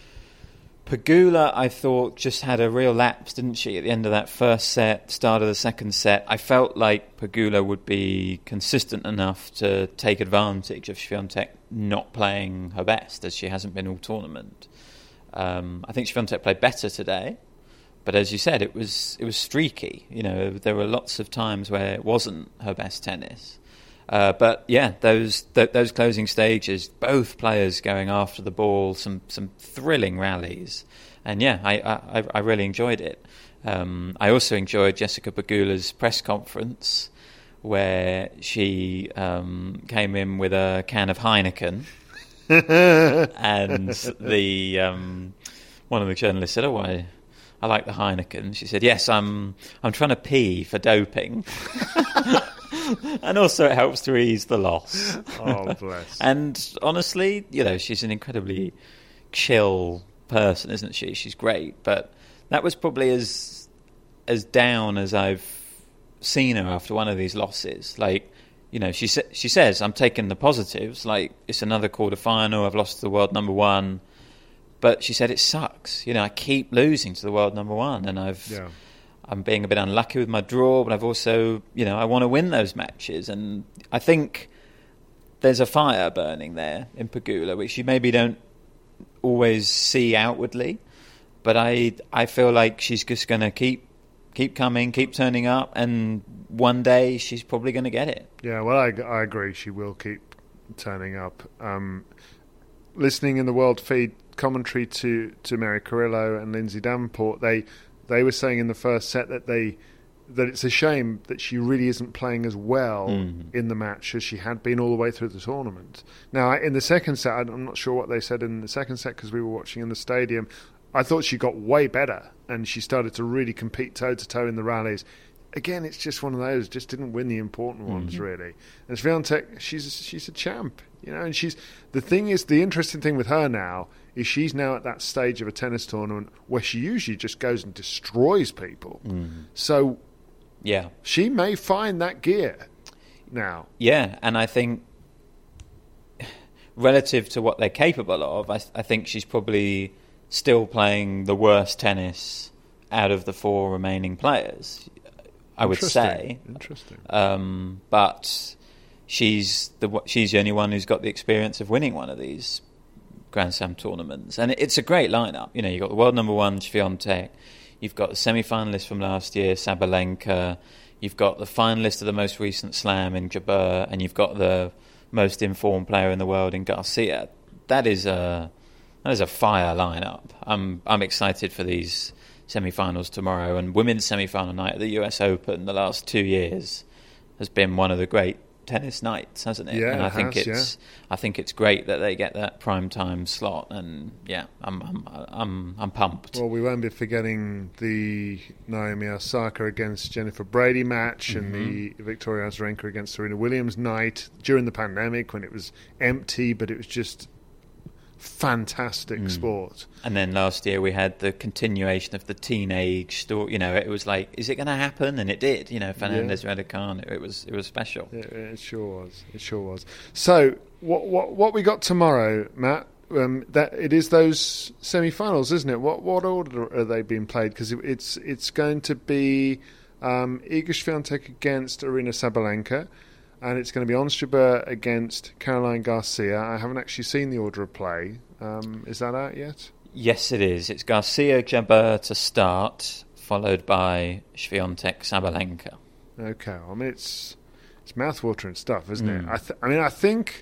Pegula, I thought, just had a real lapse, didn't she, at the end of that first set, start of the second set. I felt like Pegula would be consistent enough to take advantage of Swiatek not playing her best, as she hasn't been all tournament. I think Swiatek played better today, but as you said, it was streaky. You know, there were lots of times where it wasn't her best tennis. But yeah, those closing stages, both players going after the ball, some thrilling rallies, and yeah, I really enjoyed it. I also enjoyed Jessica Pegula's press conference, where she came in with a can of Heineken, and the one of the journalists said, "Oh, I like the Heineken." She said, "Yes, I'm trying to pee for doping." And also it helps to ease the loss. Oh, bless. And honestly, you know, she's an incredibly chill person, isn't she? She's great. But that was probably as down as I've seen her after one of these losses. Like, you know, she says, I'm taking the positives. Like, it's another quarter-final. I've lost to the world number one. But she said, it sucks. You know, I keep losing to the world number one. And I'm being a bit unlucky with my draw, but I've also, you know, I want to win those matches. And I think there's a fire burning there in Pegula, which you maybe don't always see outwardly. But I feel like she's just going to keep coming, keep turning up, and one day she's probably going to get it. Yeah, well, I agree. She will keep turning up. Listening in the World Feed commentary to Mary Carrillo and Lindsay Davenport, they were saying in the first set that it's a shame that she really isn't playing as well in the match as she had been all the way through the tournament. Now, in the second set, I'm not sure what they said in the second set because we were watching in the stadium. I thought she got way better and she started to really compete toe-to-toe in the rallies. Again, it's just one of those, just didn't win the important ones, really. And Swiatek, she's a champ, you know, and the interesting thing with her now is she's now at that stage of a tennis tournament where she usually just goes and destroys people. So yeah, she may find that gear now. Yeah, and I think relative to what they're capable of, I think she's probably still playing the worst tennis out of the four remaining players, I would say. Interesting. But she's the only one who's got the experience of winning one of these Grand Slam tournaments. And it's a great lineup. You know, you've got the world number one, Swiatek. You've got the semi-finalist from last year, Sabalenka. You've got the finalist of the most recent Slam in Jabeur. And you've got the most informed player in the world in Garcia. That is a fire lineup. I'm excited for these semi-finals tomorrow, and women's semi-final night at the US Open the last 2 years has been one of the great tennis nights, hasn't it? Yeah, and I think it's great that they get that prime time slot, and yeah, I'm pumped. Well, we won't be forgetting the Naomi Osaka against Jennifer Brady match and the Victoria Azarenka against Serena Williams night during the pandemic when it was empty, but it was just fantastic sport. And then last year we had the continuation of the teenage story. You know, it was like, is it going to happen? And it did. You know, Fernandez Raducanu. It was special. It sure was. It sure was. So what we got tomorrow, Matt? That it is those semi-finals, isn't it? What order are they being played? Because it's going to be Iga Swiatek against Aryna Sabalenka. And it's going to be Ons Jabeur against Caroline Garcia. I haven't actually seen the order of play. Is that out yet? Yes, it is. It's Garcia Jabeur to start, followed by Swiatek Sabalenka. Okay. I mean, it's mouthwatering stuff, isn't it? I think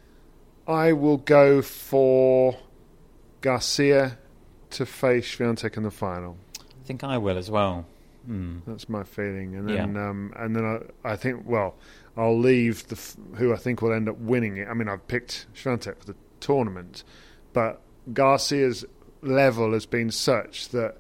I will go for Garcia to face Swiatek in the final. I think I will as well. That's my feeling. And then I think, well, I'll leave who I think will end up winning it. I mean, I've picked Swiatek for the tournament, but Garcia's level has been such that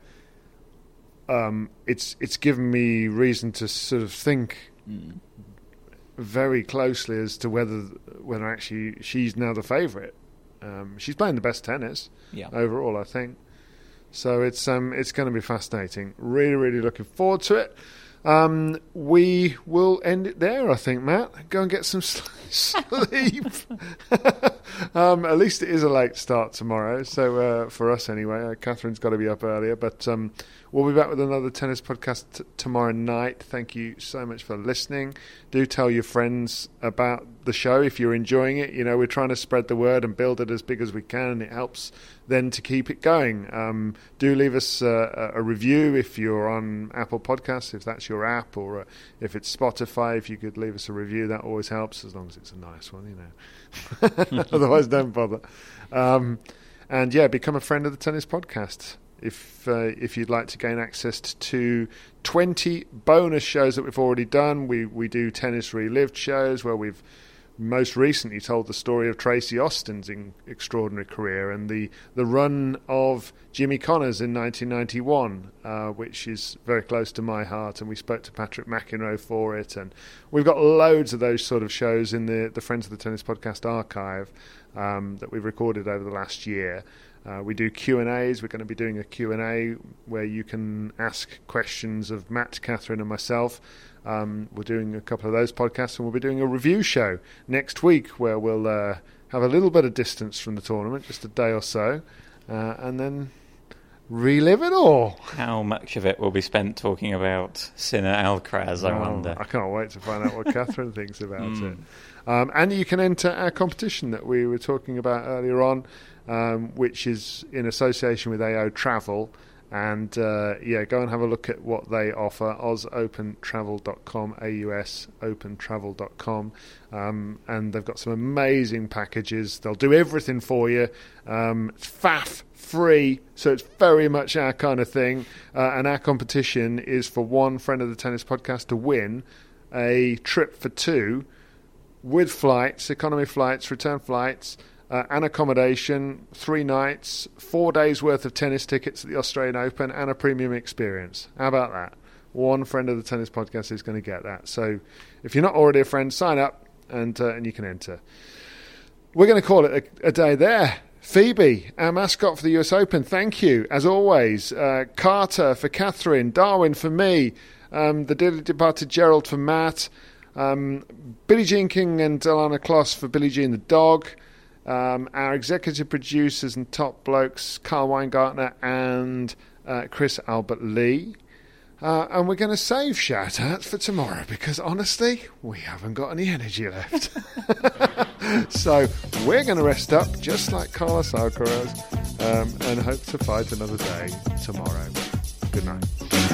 it's given me reason to sort of think very closely as to whether actually she's now the favourite. She's playing the best tennis overall, I think. So it's going to be fascinating. Really, really looking forward to it. We will end it there, I think, Matt. Go and get some sleep. At least it is a late start tomorrow, so for us anyway. Catherine's got to be up earlier, but we'll be back with another tennis podcast tomorrow night. Thank you so much for listening. Do tell your friends about the show if you're enjoying it. You know, we're trying to spread the word and build it as big as we can, and it helps then to keep it going. Do leave us a review if you're on Apple Podcasts, if that's your app, or if it's Spotify. If you could leave us a review, that always helps, as long as it's a nice one, you know. Otherwise, don't bother. And yeah, become a friend of the Tennis Podcast. If you'd like to gain access to 20 bonus shows that we've already done. We do Tennis Relived shows where we've most recently told the story of Tracy Austin's extraordinary career and the run of Jimmy Connors in 1991, which is very close to my heart, and we spoke to Patrick McEnroe for it, and we've got loads of those sort of shows in the Friends of the Tennis Podcast archive that we've recorded over the last year. We do Q&As. We're going to be doing a Q&A where you can ask questions of Matt, Catherine and myself. We're doing a couple of those podcasts, and we'll be doing a review show next week where we'll have a little bit of distance from the tournament, just a day or so, and then relive it all. How much of it will be spent talking about Sinner Alcaraz, I wonder? I can't wait to find out what Catherine thinks about it. And you can enter our competition that we were talking about earlier on, which is in association with AO Travel. And go and have a look at what they offer. ausopentravel.com, ausopentravel.com. And they've got some amazing packages. They'll do everything for you. FAF free, so it's very much our kind of thing. And our competition is for one friend of the Tennis Podcast to win a trip for two with flights, economy flights, return flights, and accommodation, 3 nights, 4 days worth of tennis tickets at the Australian Open, and a premium experience. How about that? One friend of the Tennis Podcast is going to get that. So if you're not already a friend, sign up and you can enter. We're going to call it a day there. Phoebe, our mascot for the US Open, thank you, as always. Carter for Catherine, Darwin for me, the dearly departed Gerald for Matt, Billie Jean King and Alana Kloss for Billie Jean the dog, our executive producers and top blokes, Carl Weingartner and Chris Albert Lee. And we're going to save shout-outs for tomorrow because, honestly, we haven't got any energy left. So we're going to rest up, just like Carlos Alcaraz, and hope to fight another day tomorrow. Good night.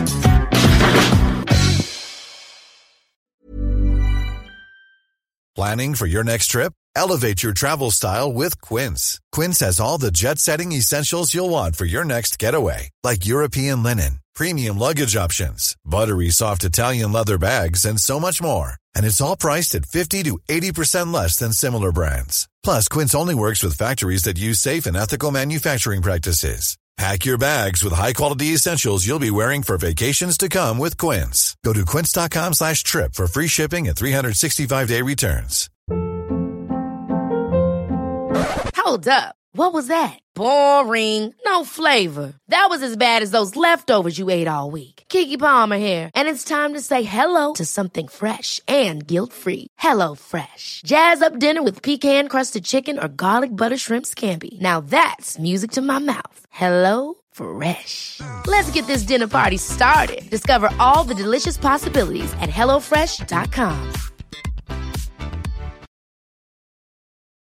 Planning for your next trip? Elevate your travel style with Quince. Quince has all the jet-setting essentials you'll want for your next getaway, like European linen, premium luggage options, buttery soft Italian leather bags, and so much more. And it's all priced at 50 to 80% less than similar brands. Plus, Quince only works with factories that use safe and ethical manufacturing practices. Pack your bags with high-quality essentials you'll be wearing for vacations to come with Quince. Go to quince.com/trip for free shipping and 365-day returns. Hold up. What was that? Boring. No flavor. That was as bad as those leftovers you ate all week. Keke Palmer here, and it's time to say hello to something fresh and guilt-free. Hello Fresh. Jazz up dinner with pecan-crusted chicken or garlic butter shrimp scampi. Now that's music to my mouth. Hello Fresh. Let's get this dinner party started. Discover all the delicious possibilities at HelloFresh.com.